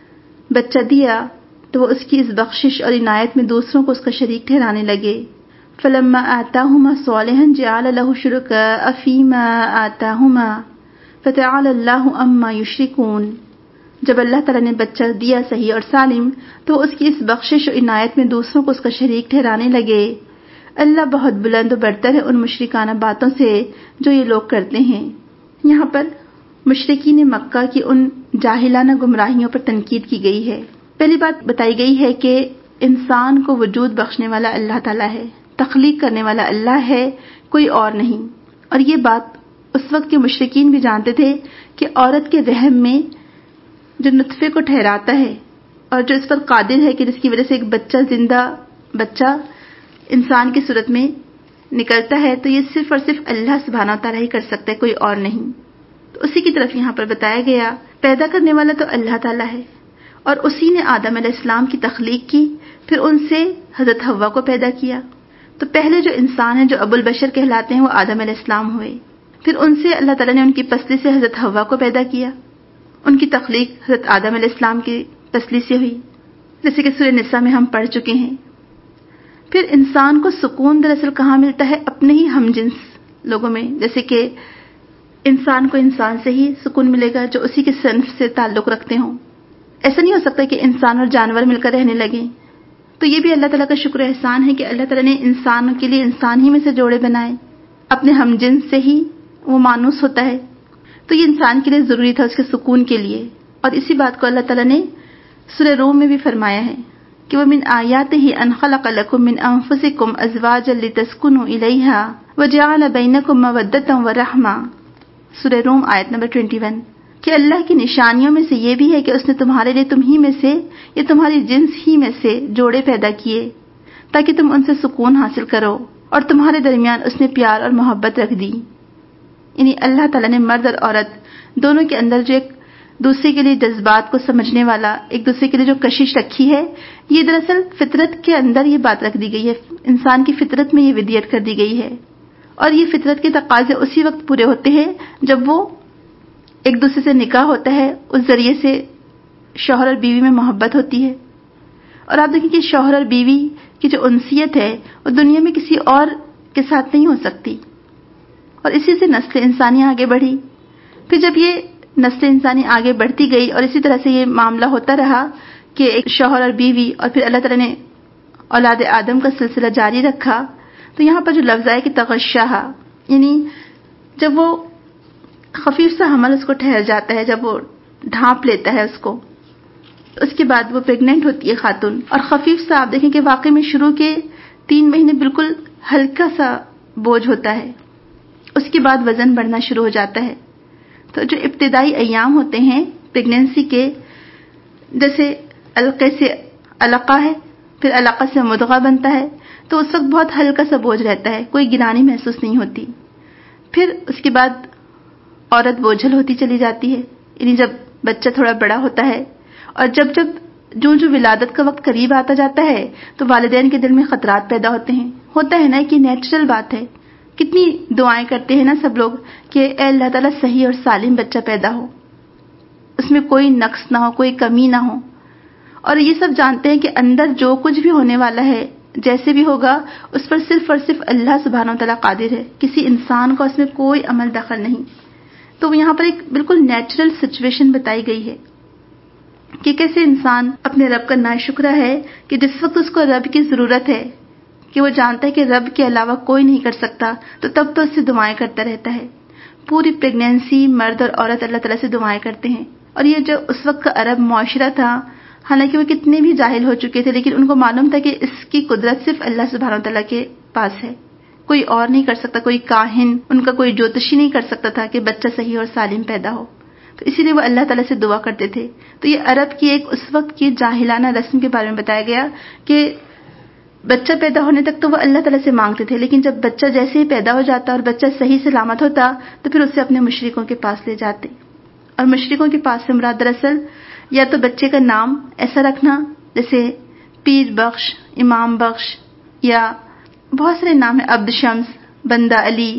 بچہ دیا تو وہ اس کی اس بخشش اور عنایت میں دوسروں کو اس کا شریک ٹھہرانے لگے. فلما آتاہما صالحا جعل له شرکاء فیما آتاہما فتعالی اللہ عما یشرکون. جب اللہ تعالیٰ نے بچہ دیا صحیح اور سالم تو وہ اس کی اس بخشش و عنایت میں دوسروں کو اس کا شریک ٹھہرانے لگے. اللہ بہت بلند و برتر ہے ان مشرکانہ باتوں سے جو یہ لوگ کرتے ہیں. یہاں پر مشرکین مکہ کی ان جاہلانہ گمراہیوں پر تنقید کی گئی ہے. پہلی بات بتائی گئی ہے کہ انسان کو وجود بخشنے والا اللہ تعالیٰ ہے، تخلیق کرنے والا اللہ ہے، کوئی اور نہیں. اور یہ بات اس وقت کے مشرکین بھی جانتے تھے کہ عورت کے رحم میں جو نطفے کو ٹھہراتا ہے اور جو اس پر قادر ہے کہ جس کی وجہ سے ایک بچہ زندہ بچہ انسان کی صورت میں نکلتا ہے، تو یہ صرف اور صرف اللہ سبحانہ و تعالیٰ ہی کر سکتا ہے، کوئی اور نہیں. تو اسی کی طرف یہاں پر بتایا گیا پیدا کرنے والا تو اللہ تعالیٰ ہے اور اسی نے آدم علیہ السلام کی تخلیق کی، پھر ان سے حضرت حوا کو پیدا کیا. تو پہلے جو انسان ہیں جو ابو البشر کہلاتے ہیں وہ آدم علیہ السلام ہوئے، پھر ان سے اللہ تعالیٰ نے ان کی پسلی سے حضرت حوا کو پیدا کیا. ان کی تخلیق حضرت آدم علیہ السلام کی پسلی سے ہوئی، جیسے کہ سورہ نساء میں ہم پڑھ چکے ہیں. پھر انسان کو سکون دراصل کہاں ملتا ہے؟ اپنے ہی ہم جنس لوگوں میں. جیسے کہ انسان کو انسان سے ہی سکون ملے گا جو اسی کے صنف سے تعلق رکھتے ہوں. ایسا نہیں ہو سکتا کہ انسان اور جانور مل کر رہنے لگیں. تو یہ بھی اللہ تعالیٰ کا شکر احسان ہے کہ اللہ تعالیٰ نے انسان کے لیے انسان ہی میں سے جوڑے بنائے، اپنے ہم جنس سے ہی وہ مانوس ہوتا ہے. تو یہ انسان کے لیے ضروری تھا اس کے سکون کے لیے. اور اسی بات کو اللہ تعالیٰ نے سورہ روم میں بھی فرمایا ہے کہ وَمِنْ آيَاتِهِ أَنْ خَلَقَ لَكُم مِّنْ أَنفُسِكُمْ أَزْوَاجًا لِتَسْكُنُوا إِلَيْهَا وَجَعَلَ بَيْنَكُم مَّوَدَّةً وَرَحْمَةً. سورہ روم آیت نمبر 21. کہ اللہ کی نشانیوں میں سے یہ بھی ہے کہ اس نے تمہارے لیے تم ہی میں سے یا تمہاری جنس ہی میں سے جوڑے پیدا کیے تاکہ تم ان سے سکون حاصل کرو، اور تمہارے درمیان اس نے پیار اور محبت رکھ دی. یعنی اللہ تعالیٰ نے مرد اور عورت دونوں کے اندر جو ایک دوسرے کے لیے جذبات کو سمجھنے والا، ایک دوسرے کے لیے جو کشش رکھی ہے، یہ دراصل فطرت کے اندر یہ بات رکھ دی گئی ہے. انسان کی فطرت میں یہ ودیت کر دی گئی ہے. اور یہ فطرت کے تقاضے اسی وقت پورے ہوتے ہیں جب وہ ایک دوسرے سے نکاح ہوتا ہے، اس ذریعے سے شوہر اور بیوی میں محبت ہوتی ہے، اور آپ دیکھیں کہ شوہر اور بیوی کی جو انسیت ہے وہ دنیا میں کسی اور کے ساتھ نہیں ہو سکتی، اور اسی سے نسل انسانی آگے بڑھی۔ پھر جب یہ نسل انسانی آگے بڑھتی گئی اور اسی طرح سے یہ معاملہ ہوتا رہا کہ ایک شوہر اور بیوی، اور پھر اللہ تعالیٰ نے اولاد آدم کا سلسلہ جاری رکھا، تو یہاں پر جو لفظ ہے کہ تغشاہا، یعنی جب وہ خفیف سا حمل اس کو ٹھہر جاتا ہے، جب وہ ڈھانپ لیتا ہے اس کو، اس کے بعد وہ پیگننٹ ہوتی ہے خاتون، اور خفیف سا آپ دیکھیں کہ واقعی میں شروع کے 3 مہینے بالکل ہلکا سا بوجھ ہوتا ہے، اس کے بعد وزن بڑھنا شروع ہو جاتا ہے۔ تو جو ابتدائی ایام ہوتے ہیں پیگننسی کے، جیسے علقے سے علقہ ہے، پھر علقہ سے مضغہ بنتا ہے، تو اس وقت بہت ہلکا سا بوجھ رہتا ہے، کوئی گرانی محسوس نہیں ہوتی۔ پھر اس کے بعد عورت بوجھل ہوتی چلی جاتی ہے، یعنی جب بچہ تھوڑا بڑا ہوتا ہے، اور جب جو ولادت کا وقت قریب آتا جاتا ہے تو والدین کے دل میں خطرات پیدا ہوتے ہیں۔ ہوتا ہے نا کہ نیچرل بات ہے، کتنی دعائیں کرتے ہیں نا سب لوگ کہ اے اللہ تعالیٰ صحیح اور سالم بچہ پیدا ہو، اس میں کوئی نقص نہ ہو، کوئی کمی نہ ہو، اور یہ سب جانتے ہیں کہ اندر جو کچھ بھی ہونے والا ہے جیسے بھی ہوگا اس پر صرف اور صرف اللہ سبحانہ و تعالیٰ قادر ہے، کسی انسان کو اس میں کوئی عمل دخل نہیں۔ تو یہاں پر ایک بالکل نیچرل سچویشن بتائی گئی ہے کہ کیسے انسان اپنے رب کا ناشکرہ ہے کہ جس وقت اس کو رب کی ضرورت ہے، کہ وہ جانتا ہے کہ رب کے علاوہ کوئی نہیں کر سکتا، تو تب تو اس سے دعائیں کرتا رہتا ہے۔ پوری پریگنینسی مرد اور عورت اللہ تعالیٰ سے دعائیں کرتے ہیں، اور یہ جو اس وقت کا عرب معاشرہ تھا، حالانکہ وہ کتنے بھی جاہل ہو چکے تھے، لیکن ان کو معلوم تھا کہ اس کی قدرت صرف اللہ سبحانہ و تعالیٰ کے پاس ہے، کوئی اور نہیں کر سکتا، کوئی کاہن، ان کا کوئی جوتشی نہیں کر سکتا تھا کہ بچہ صحیح اور سالم پیدا ہو۔ تو اسی لیے وہ اللہ تعالیٰ سے دعا کرتے تھے۔ تو یہ عرب کی ایک اس وقت کی جاہلانہ رسم کے بارے میں بتایا گیا کہ بچہ پیدا ہونے تک تو وہ اللہ تعالیٰ سے مانگتے تھے، لیکن جب بچہ جیسے ہی پیدا ہو جاتا اور بچہ صحیح سلامت ہوتا تو پھر اسے اپنے مشرکوں کے پاس لے جاتے، اور مشرکوں کے پاس سے مراد دراصل یا تو بچے کا نام ایسا رکھنا جیسے پیر بخش، امام بخش، یا بہت سارے نام ہیں، عبد شمس، بندہ علی،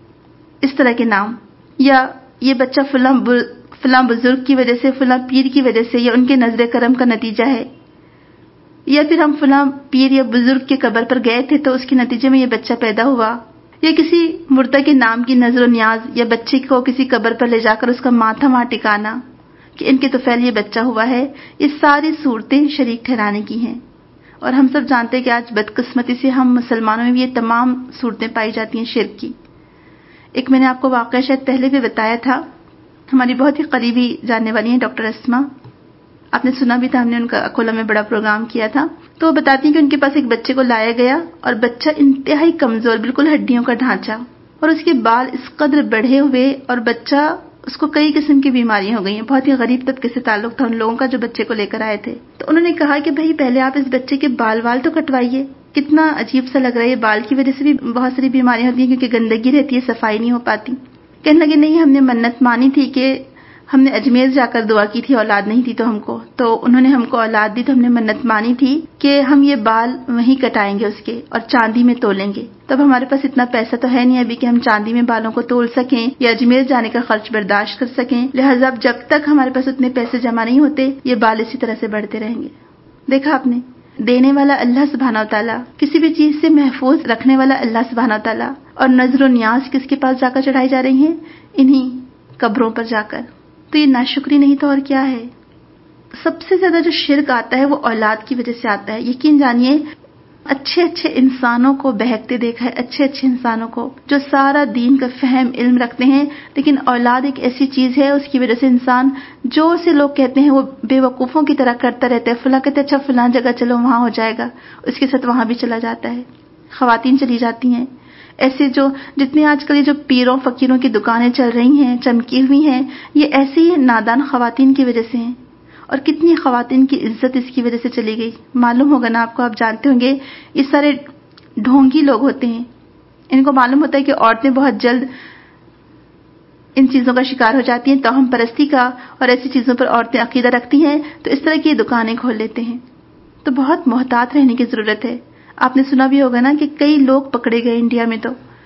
اس طرح کے نام، یا یہ بچہ فلاں بزرگ کی وجہ سے، فلاں پیر کی وجہ سے، یا ان کے نظر کرم کا نتیجہ ہے، یا پھر ہم فلاں پیر یا بزرگ کے قبر پر گئے تھے تو اس کے نتیجے میں یہ بچہ پیدا ہوا، یا کسی مردہ کے نام کی نظر و نیاز، یا بچے کو کسی قبر پر لے جا کر اس کا ماتھا وہاں ٹکانا کہ ان کے طفیل یہ بچہ ہوا ہے، یہ ساری صورتیں شریک ٹھہرانے کی ہیں۔ اور ہم سب جانتے ہیں کہ آج بدقسمتی سے ہم مسلمانوں میں بھی یہ تمام صورتیں پائی جاتی ہیں شرک کی۔ ایک میں نے آپ کو واقعہ شاید پہلے بھی بتایا تھا، ہماری بہت ہی قریبی جاننے والی ہیں ڈاکٹر اسما، آپ نے سنا بھی تھا، ہم نے ان کا اکولہ میں بڑا پروگرام کیا تھا، تو وہ بتاتی ہیں کہ ان کے پاس ایک بچے کو لایا گیا، اور بچہ انتہائی کمزور، بالکل ہڈیوں کا ڈھانچہ، اور اس کے بال اس قدر بڑھے ہوئے، اور بچہ اس کو کئی قسم کی بیماریاں ہو گئی ہیں، بہت ہی غریب طبقے سے تعلق تھا ان لوگوں کا جو بچے کو لے کر آئے تھے۔ تو انہوں نے کہا کہ بھائی پہلے آپ اس بچے کے بال تو کٹوائیے، کتنا عجیب سا لگ رہا ہے، بال کی وجہ سے بھی بہت ساری بیماریاں ہوتی ہیں کیونکہ گندگی رہتی ہے، صفائی نہیں ہو پاتی۔ کہنے لگے نہیں، ہم نے منت مانی تھی کہ ہم نے اجمیر جا کر دعا کی تھی، اولاد نہیں تھی تو ہم کو، تو انہوں نے ہم کو اولاد دی، تو ہم نے منت مانی تھی کہ ہم یہ بال وہیں کٹائیں گے اس کے اور چاندی میں تولیں گے۔ تب ہمارے پاس اتنا پیسہ تو ہے نہیں ابھی کہ ہم چاندی میں بالوں کو تول سکیں یا اجمیر جانے کا خرچ برداشت کر سکیں، لہٰذا اب جب تک ہمارے پاس اتنے پیسے جمع نہیں ہوتے یہ بال اسی طرح سے بڑھتے رہیں گے۔ دیکھا آپ نے، دینے والا اللہ سبحانہ و تعالیٰ، کسی بھی چیز سے محفوظ رکھنے والا اللہ سبحانہ و تعالیٰ، اور نظر و نیاز کس کے پاس جا کر چڑھائی جا رہی ہیں؟ انہی قبروں پر جا کر۔ تو یہ ناشکری نہیں تو اور کیا ہے؟ سب سے زیادہ جو شرک آتا ہے وہ اولاد کی وجہ سے آتا ہے۔ یقین جانیے، اچھے اچھے انسانوں کو بہکتے دیکھا ہے، اچھے اچھے انسانوں کو جو سارا دین کا فہم علم رکھتے ہیں، لیکن اولاد ایک ایسی چیز ہے اس کی وجہ سے انسان جو سے لوگ کہتے ہیں وہ بے وقوفوں کی طرح کرتا رہتا ہے۔ فلاں کہتے اچھا فلاں جگہ چلو وہاں ہو جائے گا، اس کے ساتھ وہاں بھی چلا جاتا ہے۔ خواتین چلی جاتی ہیں ایسے، جو جتنے آج کل یہ جو پیروں فقیروں کی دکانیں چل رہی ہیں چمکی ہوئی ہیں، یہ ایسی نادان خواتین کی وجہ سے ہیں، اور کتنی خواتین کی عزت اس کی وجہ سے چلی گئی۔ معلوم ہوگا نا آپ کو، آپ جانتے ہوں گے یہ سارے ڈھونگی لوگ ہوتے ہیں، ان کو معلوم ہوتا ہے کہ عورتیں بہت جلد ان چیزوں کا شکار ہو جاتی ہیں، توہم پرستی کا، اور ایسی چیزوں پر عورتیں عقیدہ رکھتی ہیں تو اس طرح کی دکانیں کھول لیتے ہیں۔ تو بہت محتاط رہنے کی ضرورت ہے۔ آپ نے سنا بھی ہوگا نا کہ کئی لوگ پکڑے گئے انڈیا میں۔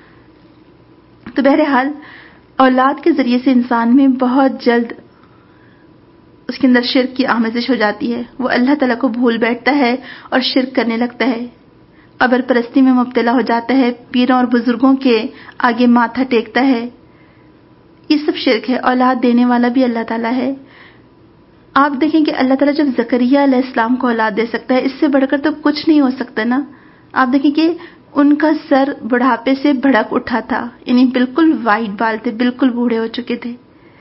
تو بہرحال اولاد کے ذریعے سے انسان میں بہت جلد اس کے اندر شرک کی آمیزش ہو جاتی ہے، وہ اللہ تعالیٰ کو بھول بیٹھتا ہے اور شرک کرنے لگتا ہے، قبر پرستی میں مبتلا ہو جاتا ہے، پیروں اور بزرگوں کے آگے ماتھا ٹیکتا ہے. یہ سب شرک ہے. اولاد دینے والا بھی اللہ تعالیٰ ہے. آپ دیکھیں کہ اللہ تعالیٰ جب زکریا علیہ السلام کو اولاد دے سکتا ہے، اس سے بڑھ کر تو کچھ نہیں ہو سکتا نا. آپ دیکھیں کہ ان کا سر بڑھاپے سے بھڑک اٹھا تھا، یعنی بالکل وائٹ بال تھے، بالکل بوڑھے ہو چکے تھے.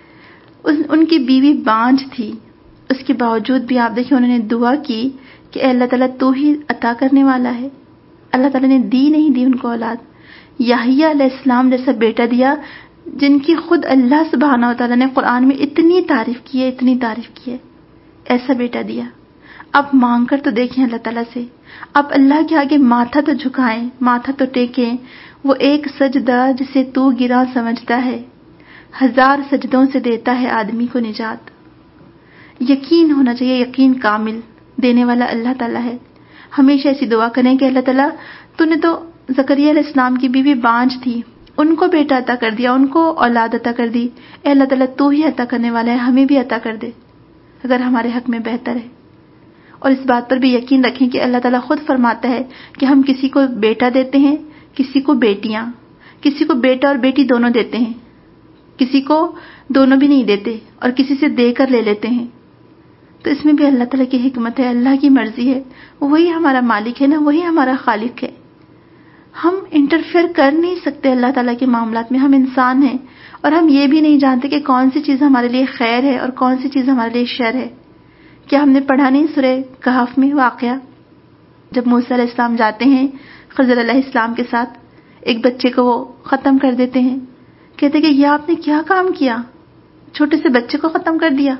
ان کی بیوی بانجھ تھی، اس کے باوجود بھی آپ دیکھیں انہوں نے دعا کی کہ اے اللہ تعالیٰ تو ہی عطا کرنے والا ہے. اللہ تعالیٰ نے دی نہیں دی ان کو اولاد. یحییٰ علیہ السلام جیسا بیٹا دیا جن کی خود اللہ سبحانہ و تعالیٰ نے قرآن میں اتنی تعریف کی ہے، اتنی تعریف کی ہے، ایسا بیٹا دیا. آپ مانگ کر تو دیکھیں اللہ تعالیٰ سے، آپ اللہ کے آگے ماتھا تو جھکائیں، ماتھا تو ٹیکیں. وہ ایک سجدہ جسے تو گرا سمجھتا ہے، 1000 سجدوں سے دیتا ہے آدمی کو نجات. یقین ہونا چاہیے، یقین کامل دینے والا اللہ تعالیٰ ہے. ہمیشہ ایسی دعا کریں کہ اللہ تعالیٰ تو نے تو زکریا علیہ السلام کی بیوی بانجھ تھی، ان کو بیٹا عطا کر دیا، ان کو اولاد عطا کر دی. اے اللہ تعالیٰ تو ہی عطا کرنے والا ہے، ہمیں بھی عطا کر دے اگر ہمارے حق میں بہتر ہے. اور اس بات پر بھی یقین رکھیں کہ اللہ تعالیٰ خود فرماتا ہے کہ ہم کسی کو بیٹا دیتے ہیں، کسی کو بیٹیاں، کسی کو بیٹا اور بیٹی دونوں دیتے ہیں، کسی کو دونوں بھی نہیں دیتے اور کسی سے دے کر لے لیتے ہیں. تو اس میں بھی اللہ تعالیٰ کی حکمت ہے، اللہ کی مرضی ہے. وہی ہمارا مالک ہے نا، وہی ہمارا خالق ہے. ہم انٹرفیئر کر نہیں سکتے اللہ تعالیٰ کے معاملات میں. ہم انسان ہیں اور ہم یہ بھی نہیں جانتے کہ کون سی چیز ہمارے لیے خیر ہے اور کون سی چیز ہمارے لیے شر ہے. کیا ہم نے پڑھا نہیں سورہ کہف میں واقعہ جب موسیٰ علیہ السلام جاتے ہیں خضر علیہ السلام کے ساتھ، ایک بچے کو وہ ختم کر دیتے ہیں، کہتے کہ یہ آپ نے کیا کام کیا، چھوٹے سے بچے کو ختم کر دیا.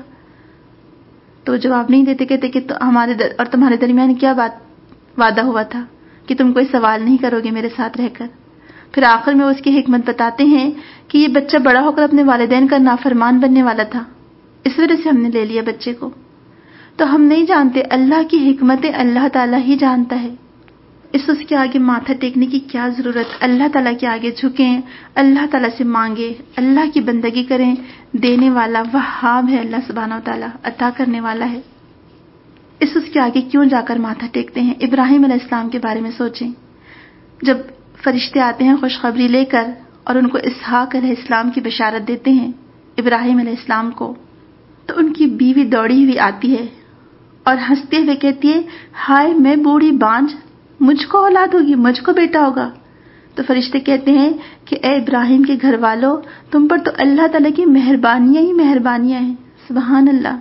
تو جواب نہیں دیتے، کہتے کہ ہمارے اور تمہارے درمیان کیا بات وعدہ ہوا تھا کہ تم کوئی سوال نہیں کرو گے میرے ساتھ رہ کر. پھر آخر میں اس کی حکمت بتاتے ہیں کہ یہ بچہ بڑا ہو کر اپنے والدین کا نافرمان بننے والا تھا، اس وجہ سے ہم نے لے لیا بچے کو. تو ہم نہیں جانتے، اللہ کی حکمتیں اللہ تعالیٰ ہی جانتا ہے. اس کے آگے ماتھا ٹیکنے کی کیا ضرورت. اللہ تعالیٰ کے آگے جھکیں، اللہ تعالیٰ سے مانگے، اللہ کی بندگی کریں. دینے والا وہاب ہے اللہ سبحانہ و تعالیٰ، عطا کرنے والا ہے. اس کے آگے کیوں جا کر ماتھا ٹیکتے ہیں؟ ابراہیم علیہ السلام کے بارے میں سوچیں. جب فرشتے آتے ہیں خوشخبری لے کر اور ان کو اسحاق علیہ السلام کی بشارت دیتے ہیں ابراہیم علیہ السلام کو، تو ان کی بیوی دوڑی ہوئی آتی ہے اور ہنستے ہوئے کہتی ہے ہائے میں بوڑھی بانجھ، مجھ کو اولاد ہوگی، مجھ کو بیٹا ہوگا. تو فرشتے کہتے ہیں کہ اے ابراہیم کے گھر والوں، تم پر تو اللہ تعالیٰ کی مہربانیاں ہی مہربانیاں ہیں. سبحان اللہ،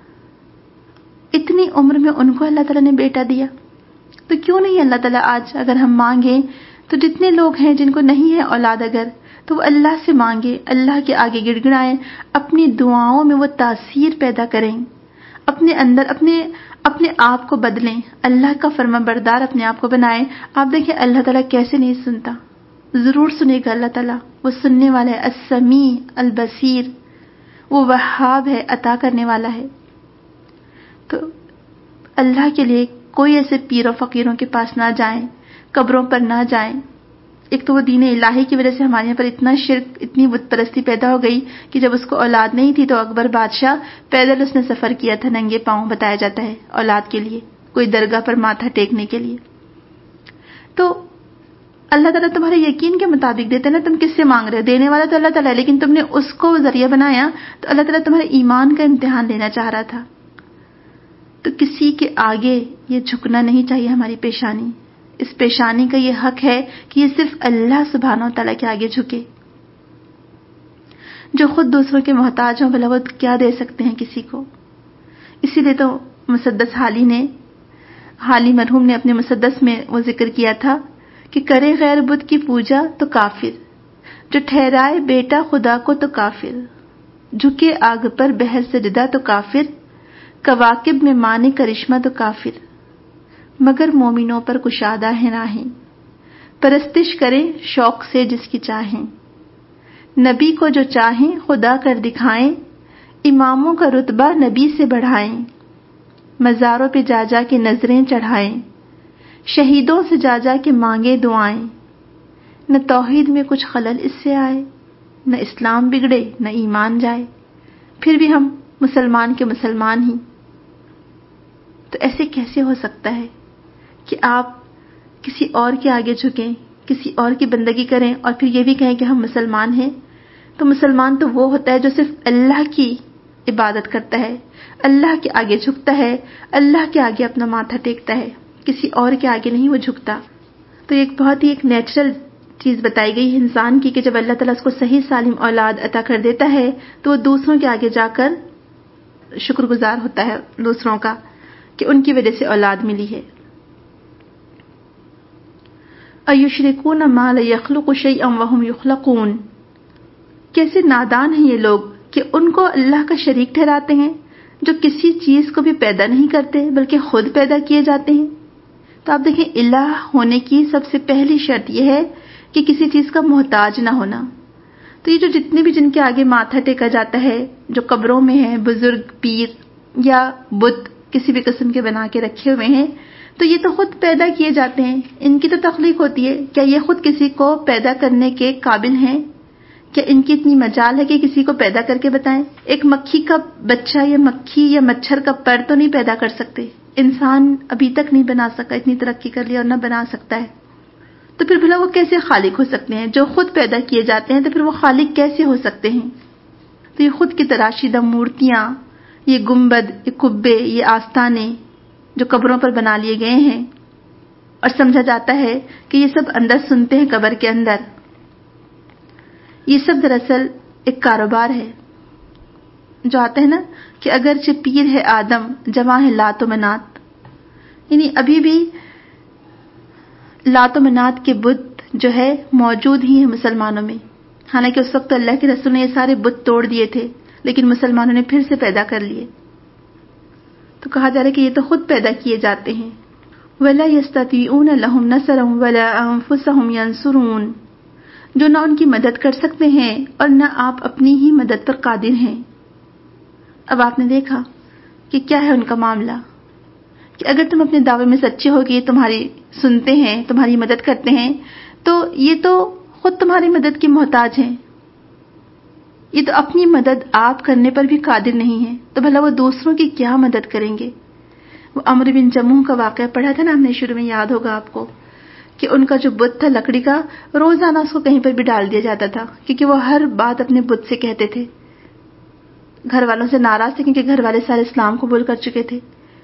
اتنی عمر میں ان کو اللہ تعالیٰ نے بیٹا دیا. تو کیوں نہیں اللہ تعالیٰ آج اگر ہم مانگیں تو جتنے لوگ ہیں جن کو نہیں ہے اولاد اگر، تو وہ اللہ سے مانگے، اللہ کے آگے گڑ گڑائیں، اپنی دعاؤں میں وہ تاثیر پیدا کریں، اپنے اندر اپنے آپ کو بدلیں، اللہ کا فرما بردار اپنے آپ کو بنائیں. آپ دیکھیں اللہ تعالیٰ کیسے نہیں سنتا، ضرور سنے گا اللہ تعالیٰ. وہ سننے والا ہے، السمیع البصیر، وہ وہاب ہے، عطا کرنے والا ہے. تو اللہ کے لیے کوئی ایسے پیر و فقیروں کے پاس نہ جائیں، قبروں پر نہ جائیں. ایک تو وہ دین الہی کی وجہ سے ہمارے یہاں پر اتنا شرک، اتنی بت پرستی پیدا ہو گئی کہ جب اس کو اولاد نہیں تھی تو اکبر بادشاہ پیدل اس نے سفر کیا تھا ننگے پاؤں، بتایا جاتا ہے، اولاد کے لیے، کوئی درگاہ پر ماتھا ٹیکنے کے لیے. تو اللہ تعالیٰ تمہارے یقین کے مطابق دیتے نا، تم کس سے مانگ رہے ہو؟ دینے والا تو اللہ تعالیٰ ہے، لیکن تم نے اس کو ذریعہ بنایا. تو اللہ تعالیٰ تمہارے ایمان کا امتحان لینا چاہ رہا تھا. تو کسی کے آگے یہ جھکنا نہیں چاہیے. ہماری پیشانی، اس پیشانی کا یہ حق ہے کہ یہ صرف اللہ سبحانہ و تعالیٰ کے آگے جھکے. جو خود دوسروں کے محتاج ہوں بھلا وہ کیا دے سکتے ہیں کسی کو. اسی لیے تو مسدس حالی مرحوم نے اپنے مسدس میں وہ ذکر کیا تھا کہ کرے غیر بت کی پوجا تو کافر، جو ٹھہرائے بیٹا خدا کو تو کافر، جھکے آگ پر بہر سجدہ تو کافر، کواکب میں مانے کرشمہ تو کافر، مگر مومنوں پر کشادہ ہے راہیں، پرستش کریں شوق سے جس کی چاہیں، نبی کو جو چاہیں خدا کر دکھائیں، اماموں کا رتبہ نبی سے بڑھائیں، مزاروں پہ جا جا کے نظریں چڑھائیں، شہیدوں سے جا جا کے مانگے دعائیں، نہ توحید میں کچھ خلل اس سے آئے، نہ اسلام بگڑے نہ ایمان جائے. پھر بھی ہم مسلمان کے مسلمان ہی. تو ایسے کیسے ہو سکتا ہے کہ آپ کسی اور کے آگے جھکیں، کسی اور کی بندگی کریں اور پھر یہ بھی کہیں کہ ہم مسلمان ہیں؟ تو مسلمان تو وہ ہوتا ہے جو صرف اللہ کی عبادت کرتا ہے، اللہ کے آگے جھکتا ہے، اللہ کے آگے اپنا ماتھا ٹیکتا ہے، کسی اور کے آگے نہیں وہ جھکتا. تو ایک بہت ہی ایک نیچرل چیز بتائی گئی ہے انسان کی کہ جب اللہ تعالیٰ اس کو صحیح سالم اولاد عطا کر دیتا ہے تو وہ دوسروں کے آگے جا کر شکر گزار ہوتا ہے دوسروں کا کہ ان کی وجہ سے اولاد ملی ہے. اَيُشْرِكُونَ مَا لَا يَخْلُقُ شَيْئًا وَهُمْ يُخْلَقُونَ. کیسے نادان ہیں یہ لوگ کہ ان کو اللہ کا شریک ٹھہراتے ہیں جو کسی چیز کو بھی پیدا نہیں کرتے بلکہ خود پیدا کیے جاتے ہیں. تو آپ دیکھیں الہ ہونے کی سب سے پہلی شرط یہ ہے کہ کسی چیز کا محتاج نہ ہونا. تو یہ جو جتنے بھی جن کے آگے ماتھا ٹیکا جاتا ہے، جو قبروں میں ہیں بزرگ پیر یا بت کسی بھی قسم کے بنا کے رکھے ہوئے ہیں، تو یہ تو خود پیدا کیے جاتے ہیں، ان کی تو تخلیق ہوتی ہے. کیا یہ خود کسی کو پیدا کرنے کے قابل ہیں؟ کیا ان کی اتنی مجال ہے کہ کسی کو پیدا کر کے بتائیں؟ ایک مکھی کا بچہ یا مکھی یا مچھر کا پر تو نہیں پیدا کر سکتے. انسان ابھی تک نہیں بنا سکا، اتنی ترقی کر لیا اور نہ بنا سکتا ہے. تو پھر بھلا وہ کیسے خالق ہو سکتے ہیں؟ جو خود پیدا کیے جاتے ہیں تو پھر وہ خالق کیسے ہو سکتے ہیں؟ تو یہ خود کی تراشیدہ مورتیاں، یہ گنبد، یہ قبے، یہ آستانے جو قبروں پر بنا لیے گئے ہیں اور سمجھا جاتا ہے کہ یہ سب اندر سنتے ہیں قبر کے اندر، یہ سب دراصل ایک کاروبار ہے. جو آتا ہے نا کہ اگرچہ پیر ہے آدم جواں ہے لات و منات، یعنی ابھی بھی لات و منات کے بت جو ہے موجود ہی ہیں مسلمانوں میں. حالانکہ اس وقت اللہ کے رسول نے یہ سارے بت توڑ دیے تھے لیکن مسلمانوں نے پھر سے پیدا کر لیے. تو کہا جا رہا ہے کہ یہ تو خود پیدا کیے جاتے ہیں. وَلَا يَسْتَطِيعُونَ لَهُمْ نَصْرًا وَلَا أَنفُسَهُمْ يَنصُرُونَ. جو نہ ان کی مدد کر سکتے ہیں اور نہ آپ اپنی ہی مدد پر قادر ہیں. اب آپ نے دیکھا کہ کیا ہے ان کا معاملہ کہ اگر تم اپنے دعوے میں سچے ہو کہ یہ تمہاری سنتے ہیں، تمہاری مدد کرتے ہیں، تو یہ تو خود تمہاری مدد کے محتاج ہیں. یہ تو اپنی مدد آپ کرنے پر بھی قادر نہیں ہیں، تو بھلا وہ دوسروں کی کیا مدد کریں گے؟ وہ عمرو بن جموح کا واقعہ پڑھا تھا نا ہم نے شروع میں، یاد ہوگا آپ کو کہ ان کا جو بت تھا لکڑی کا، روزانہ اس کو کہیں پر بھی ڈال دیا جاتا تھا کیونکہ وہ ہر بات اپنے بت سے کہتے تھے. گھر والوں سے ناراض تھے کیونکہ گھر والے سارے اسلام قبول کر چکے تھے.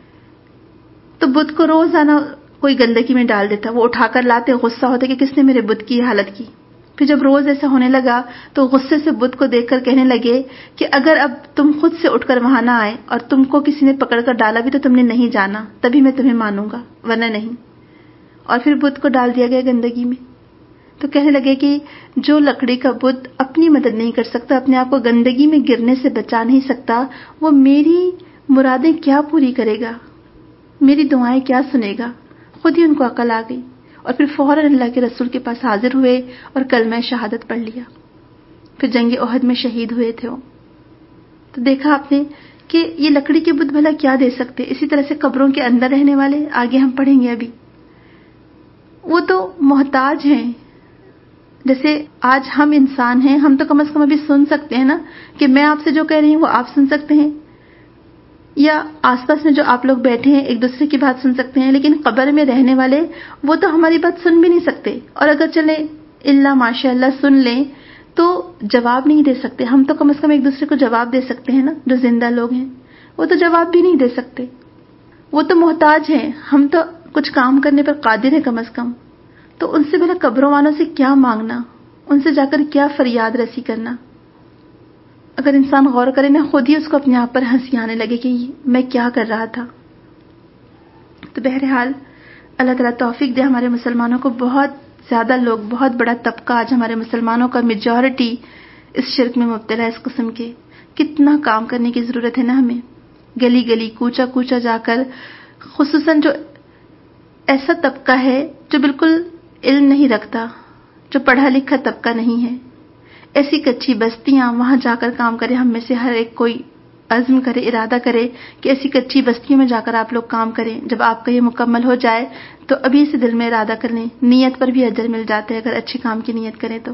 تو بت کو روزانہ کوئی گندگی میں ڈال دیتا، وہ اٹھا کر لاتے، غصہ ہوتا کہ کس نے میرے بت کی حالت کی. پھر جب روز ایسا ہونے لگا تو غصے سے بت کو دیکھ کر کہنے لگے کہ اگر اب تم خود سے اٹھ کر وہاں نہ آئے اور تم کو کسی نے پکڑ کر ڈالا بھی تو تم نے نہیں جانا، تبھی میں تمہیں مانوں گا ورنہ نہیں. اور پھر بت کو ڈال دیا گیا گندگی میں. تو کہنے لگے کہ جو لکڑی کا بت اپنی مدد نہیں کر سکتا، اپنے آپ کو گندگی میں گرنے سے بچا نہیں سکتا، وہ میری مرادیں کیا پوری کرے گا، میری دعائیں کیا سنے گا. خود ہی ان کو عقل آ گئی اور پھر فوراً اللہ کے رسول کے پاس حاضر ہوئے اور کلمہ شہادت پڑھ لیا. پھر جنگ احد میں شہید ہوئے تھے وہ. تو دیکھا آپ نے کہ یہ لکڑی کے بت بھلا کیا دے سکتے. اسی طرح سے قبروں کے اندر رہنے والے، آگے ہم پڑھیں گے ابھی، وہ تو محتاج ہیں. جیسے آج ہم انسان ہیں، ہم تو کم از کم ابھی سن سکتے ہیں نا کہ میں آپ سے جو کہہ رہی ہوں وہ آپ سن سکتے ہیں، یا آس پاس میں جو آپ لوگ بیٹھے ہیں ایک دوسرے کی بات سن سکتے ہیں. لیکن قبر میں رہنے والے وہ تو ہماری بات سن بھی نہیں سکتے، اور اگر چلے اللہ ماشاء اللہ سن لیں تو جواب نہیں دے سکتے. ہم تو کم از کم ایک دوسرے کو جواب دے سکتے ہیں نا، جو زندہ لوگ ہیں وہ تو جواب بھی نہیں دے سکتے. وہ تو محتاج ہیں، ہم تو کچھ کام کرنے پر قادر ہیں کم از کم. تو ان سے بھلا قبروں والوں سے کیا مانگنا، ان سے جا کر کیا فریاد رسی کرنا. اگر انسان غور کرے نا، خود ہی اس کو اپنے آپ پر ہنسی آنے لگے کہ میں کیا کر رہا تھا. تو بہرحال اللہ تعالیٰ توفیق دے ہمارے مسلمانوں کو. بہت زیادہ لوگ، بہت بڑا طبقہ آج ہمارے مسلمانوں کا میجورٹی اس شرک میں مبتلا ہے. اس قسم کے کتنا کام کرنے کی ضرورت ہے نا ہمیں، گلی گلی کوچا کوچا جا کر، خصوصاً جو ایسا طبقہ ہے جو بالکل علم نہیں رکھتا، جو پڑھا لکھا طبقہ نہیں ہے، ایسی کچی بستیاں، وہاں جا کر کام کرے. ہم میں سے ہر ایک کوئی عزم کرے، ارادہ کرے کہ ایسی کچی بستیوں میں جا کر آپ لوگ کام کریں. جب آپ کا یہ مکمل ہو جائے تو ابھی سے دل میں ارادہ کر لیں، نیت پر بھی اجر مل جاتا ہے اگر اچھے کام کی نیت کریں.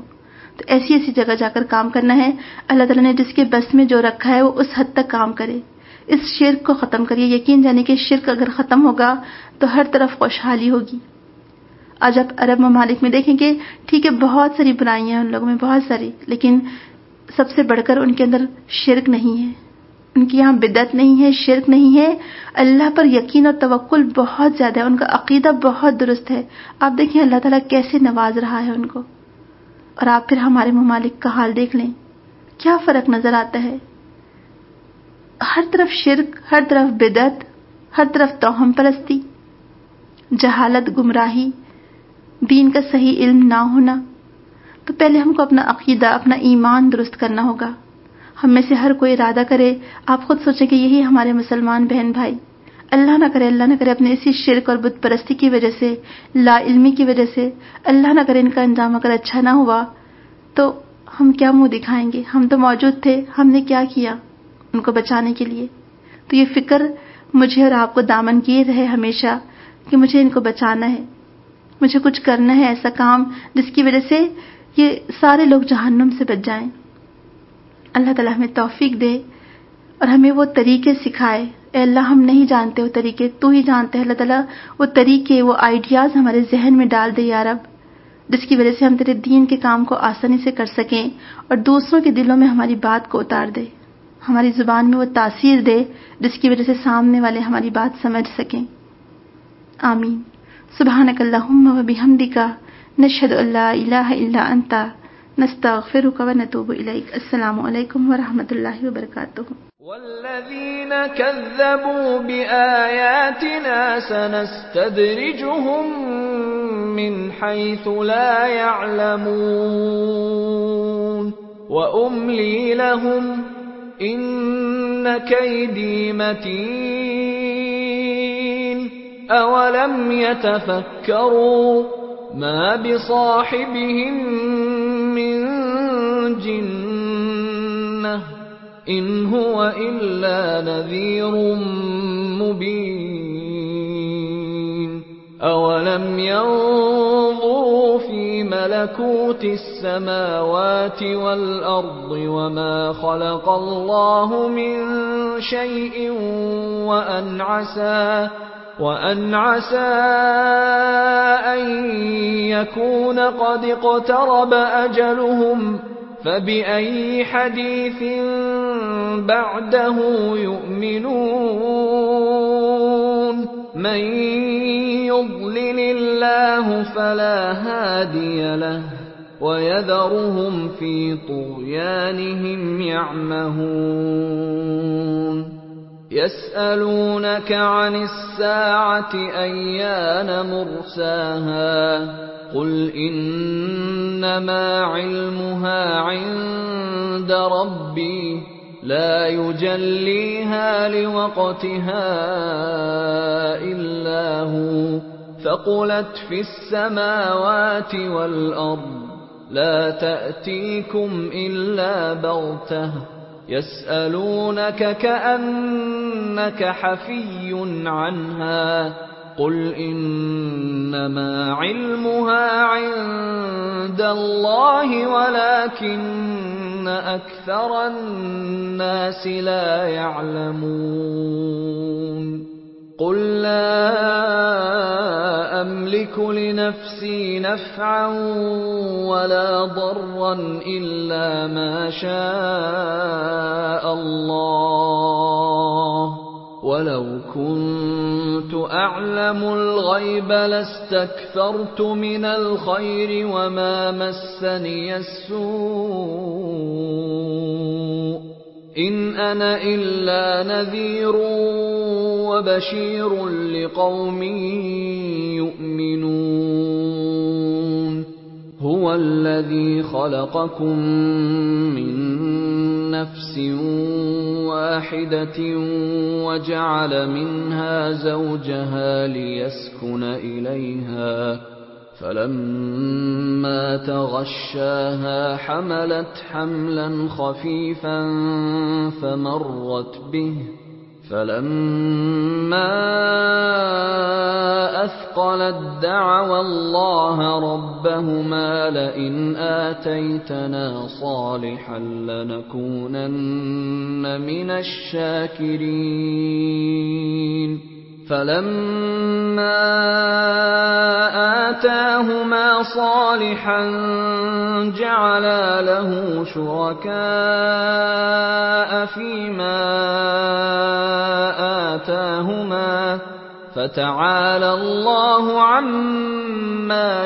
तो ऐसी ऐसी जगह जाकर काम करना है। अल्लाह ताला ने जिसके बस में जो रखा है वो उस हद तक काम करे। इस शिर्क को खत्म करिए। यकीन जानिए कि शिर्क अगर खत्म होगा तो हर तरफ खुशहाली होगी। आज आप अरब ममालिक में देखेंगे, ठीक है बहुत सारी बुराइयां हैं उन लोगों में, बहुत सारी, लेकिन सबसे बढ़कर उनके अंदर शिर्क नहीं है। उनके यहाँ बिदअत नहीं है, शिर्क नहीं है, अल्लाह पर यकीन और तवक्कुल बहुत ज्यादा है, उनका अकीदा बहुत दुरुस्त है। आप देखिए अल्लाह ताला कैसे नवाज रहा है उनको। और आप फिर हमारे ममालिक का हाल देख लें, क्या फर्क नजर आता है। हर तरफ शिर्क, हर तरफ बिदअत, हर तरफ तौहम परस्ती, जहालत, गुमराही, दीन का सही इल्म ना होना। तो पहले हमको अपना अकीदा, अपना ईमान दुरुस्त करना होगा। हम में से हर कोई इरादा करे, आप खुद सोचें कि यही हमारे मुसलमान बहन भाई, अल्लाह ना करे, अल्लाह ना करे, अपने इसी शिर्क और बुत परस्ती की वजह से, ला इल्मी की वजह से, अल्लाह ना करे इनका अंजाम अगर अच्छा ना हुआ तो हम क्या मुंह दिखाएंगे। हम तो मौजूद थे, हमने क्या किया उनको बचाने के लिए। तो ये फिक्र मुझे और आपको दामन किए रहे हमेशा कि मुझे इनको बचाना है, मुझे कुछ करना है ऐसा काम जिसकी वजह से ये सारे लोग जहन्नुम से बच जाएं। अल्लाह ताला हमें तौफीक दे और हमें वो तरीके सिखाए। ए अल्लाह, हम नहीं जानते वो तरीके, तू ही जानते है। अल्लाह ताला वो तरीके, वो आइडियाज हमारे जहन में डाल दे या रब, जिसकी वजह से हम तेरे दीन के काम को आसानी से कर सकें और दूसरों के दिलों में हमारी बात को उतार दे, हमारी जुबान में वो तासीर दे जिसकी वजह से सामने वाले हमारी बात समझ सकें। आमीन। सुब्हानकल्लाहुम्मा व बिहम्दिका नशहदु अल्ला इलाहा इल्ला अंता नस्तगफिरुका व नतूबु इलैक। अस्सलामु अलैकुम व रहमतुल्लाहि व बरकातुहू। वल्लज़ीन कज़्ज़बू बिआयातिना सनस्तद्रिजुहुम मिन हैसु ला यअलमून व उम्ली लहुम इन्न कैदी मतीन अवलम यतफक्करू मा बिसाहिबिहिम मिन जिन्नह इन हुवा इल्ला नज़ीरुम मुबीन अवलम यंज़ुरू फी मलकूतिस समावाति वल अर्दि वमा खलक़ल्लाहु मिन शैइन वअन असा अन यकून क़द इक़्तरब अजलुहुम फबिअय्यि हदीसिन बअदहु यु'मिनून मन युضلिलिल्लाहु फला हादिय लहु वयذرهم फी तुग़यानिहिम यअमहून يسألونك عن الساعة أيان مرساها قل إنما علمها عند ربي لا يجليها لوقتها إلا هو ثقلت في السماوات والأرض لا تأتيكم إلا بغتة يسألونك كأنك حفي عنها قل إنما علمها عند الله ولكن أكثر الناس لا يعلمون قل لا أملك لنفسي نفعا ولا ضرا إلا ما شاء الله ولو كنت أعلم الغيب لاستكثرت من الخير وما مسني السوء إن أنا إلا نذير وبشير لقوم يؤمنون هو الذي خلقكم من نفس واحدة وجعل منها زوجها ليسكن إليها فلما تغشاها حملت حملا خفيفا فَلَمَّا أَثْقَلَت دَّعَوَا اللَّهَ رَبَّهُمَا لَئِنْ آتَيْتَنَا صَالِحًا لَّنَكُونَنَّ مِنَ الشَّاكِرِينَ فَلَمَّا آتَاهُمَا صَالِحًا جَعَلَا لَهُ شُرَكَاءَ فِيمَا آتَاهُمَا فَتَعَالَى اللَّهُ عَمَّا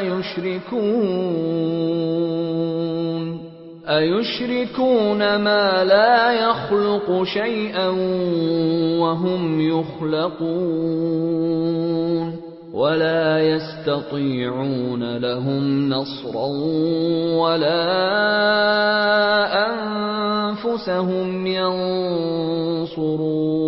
يُشْرِكُونَ أَيُشْرِكُونَ مَا لَا يَخْلُقُ شَيْئًا وَهُمْ يُخْلَقُونَ وَلَا يَسْتَطِيعُونَ لَهُمْ نَصْرًا وَلَا أَنفُسَهُمْ يَنصُرُونَ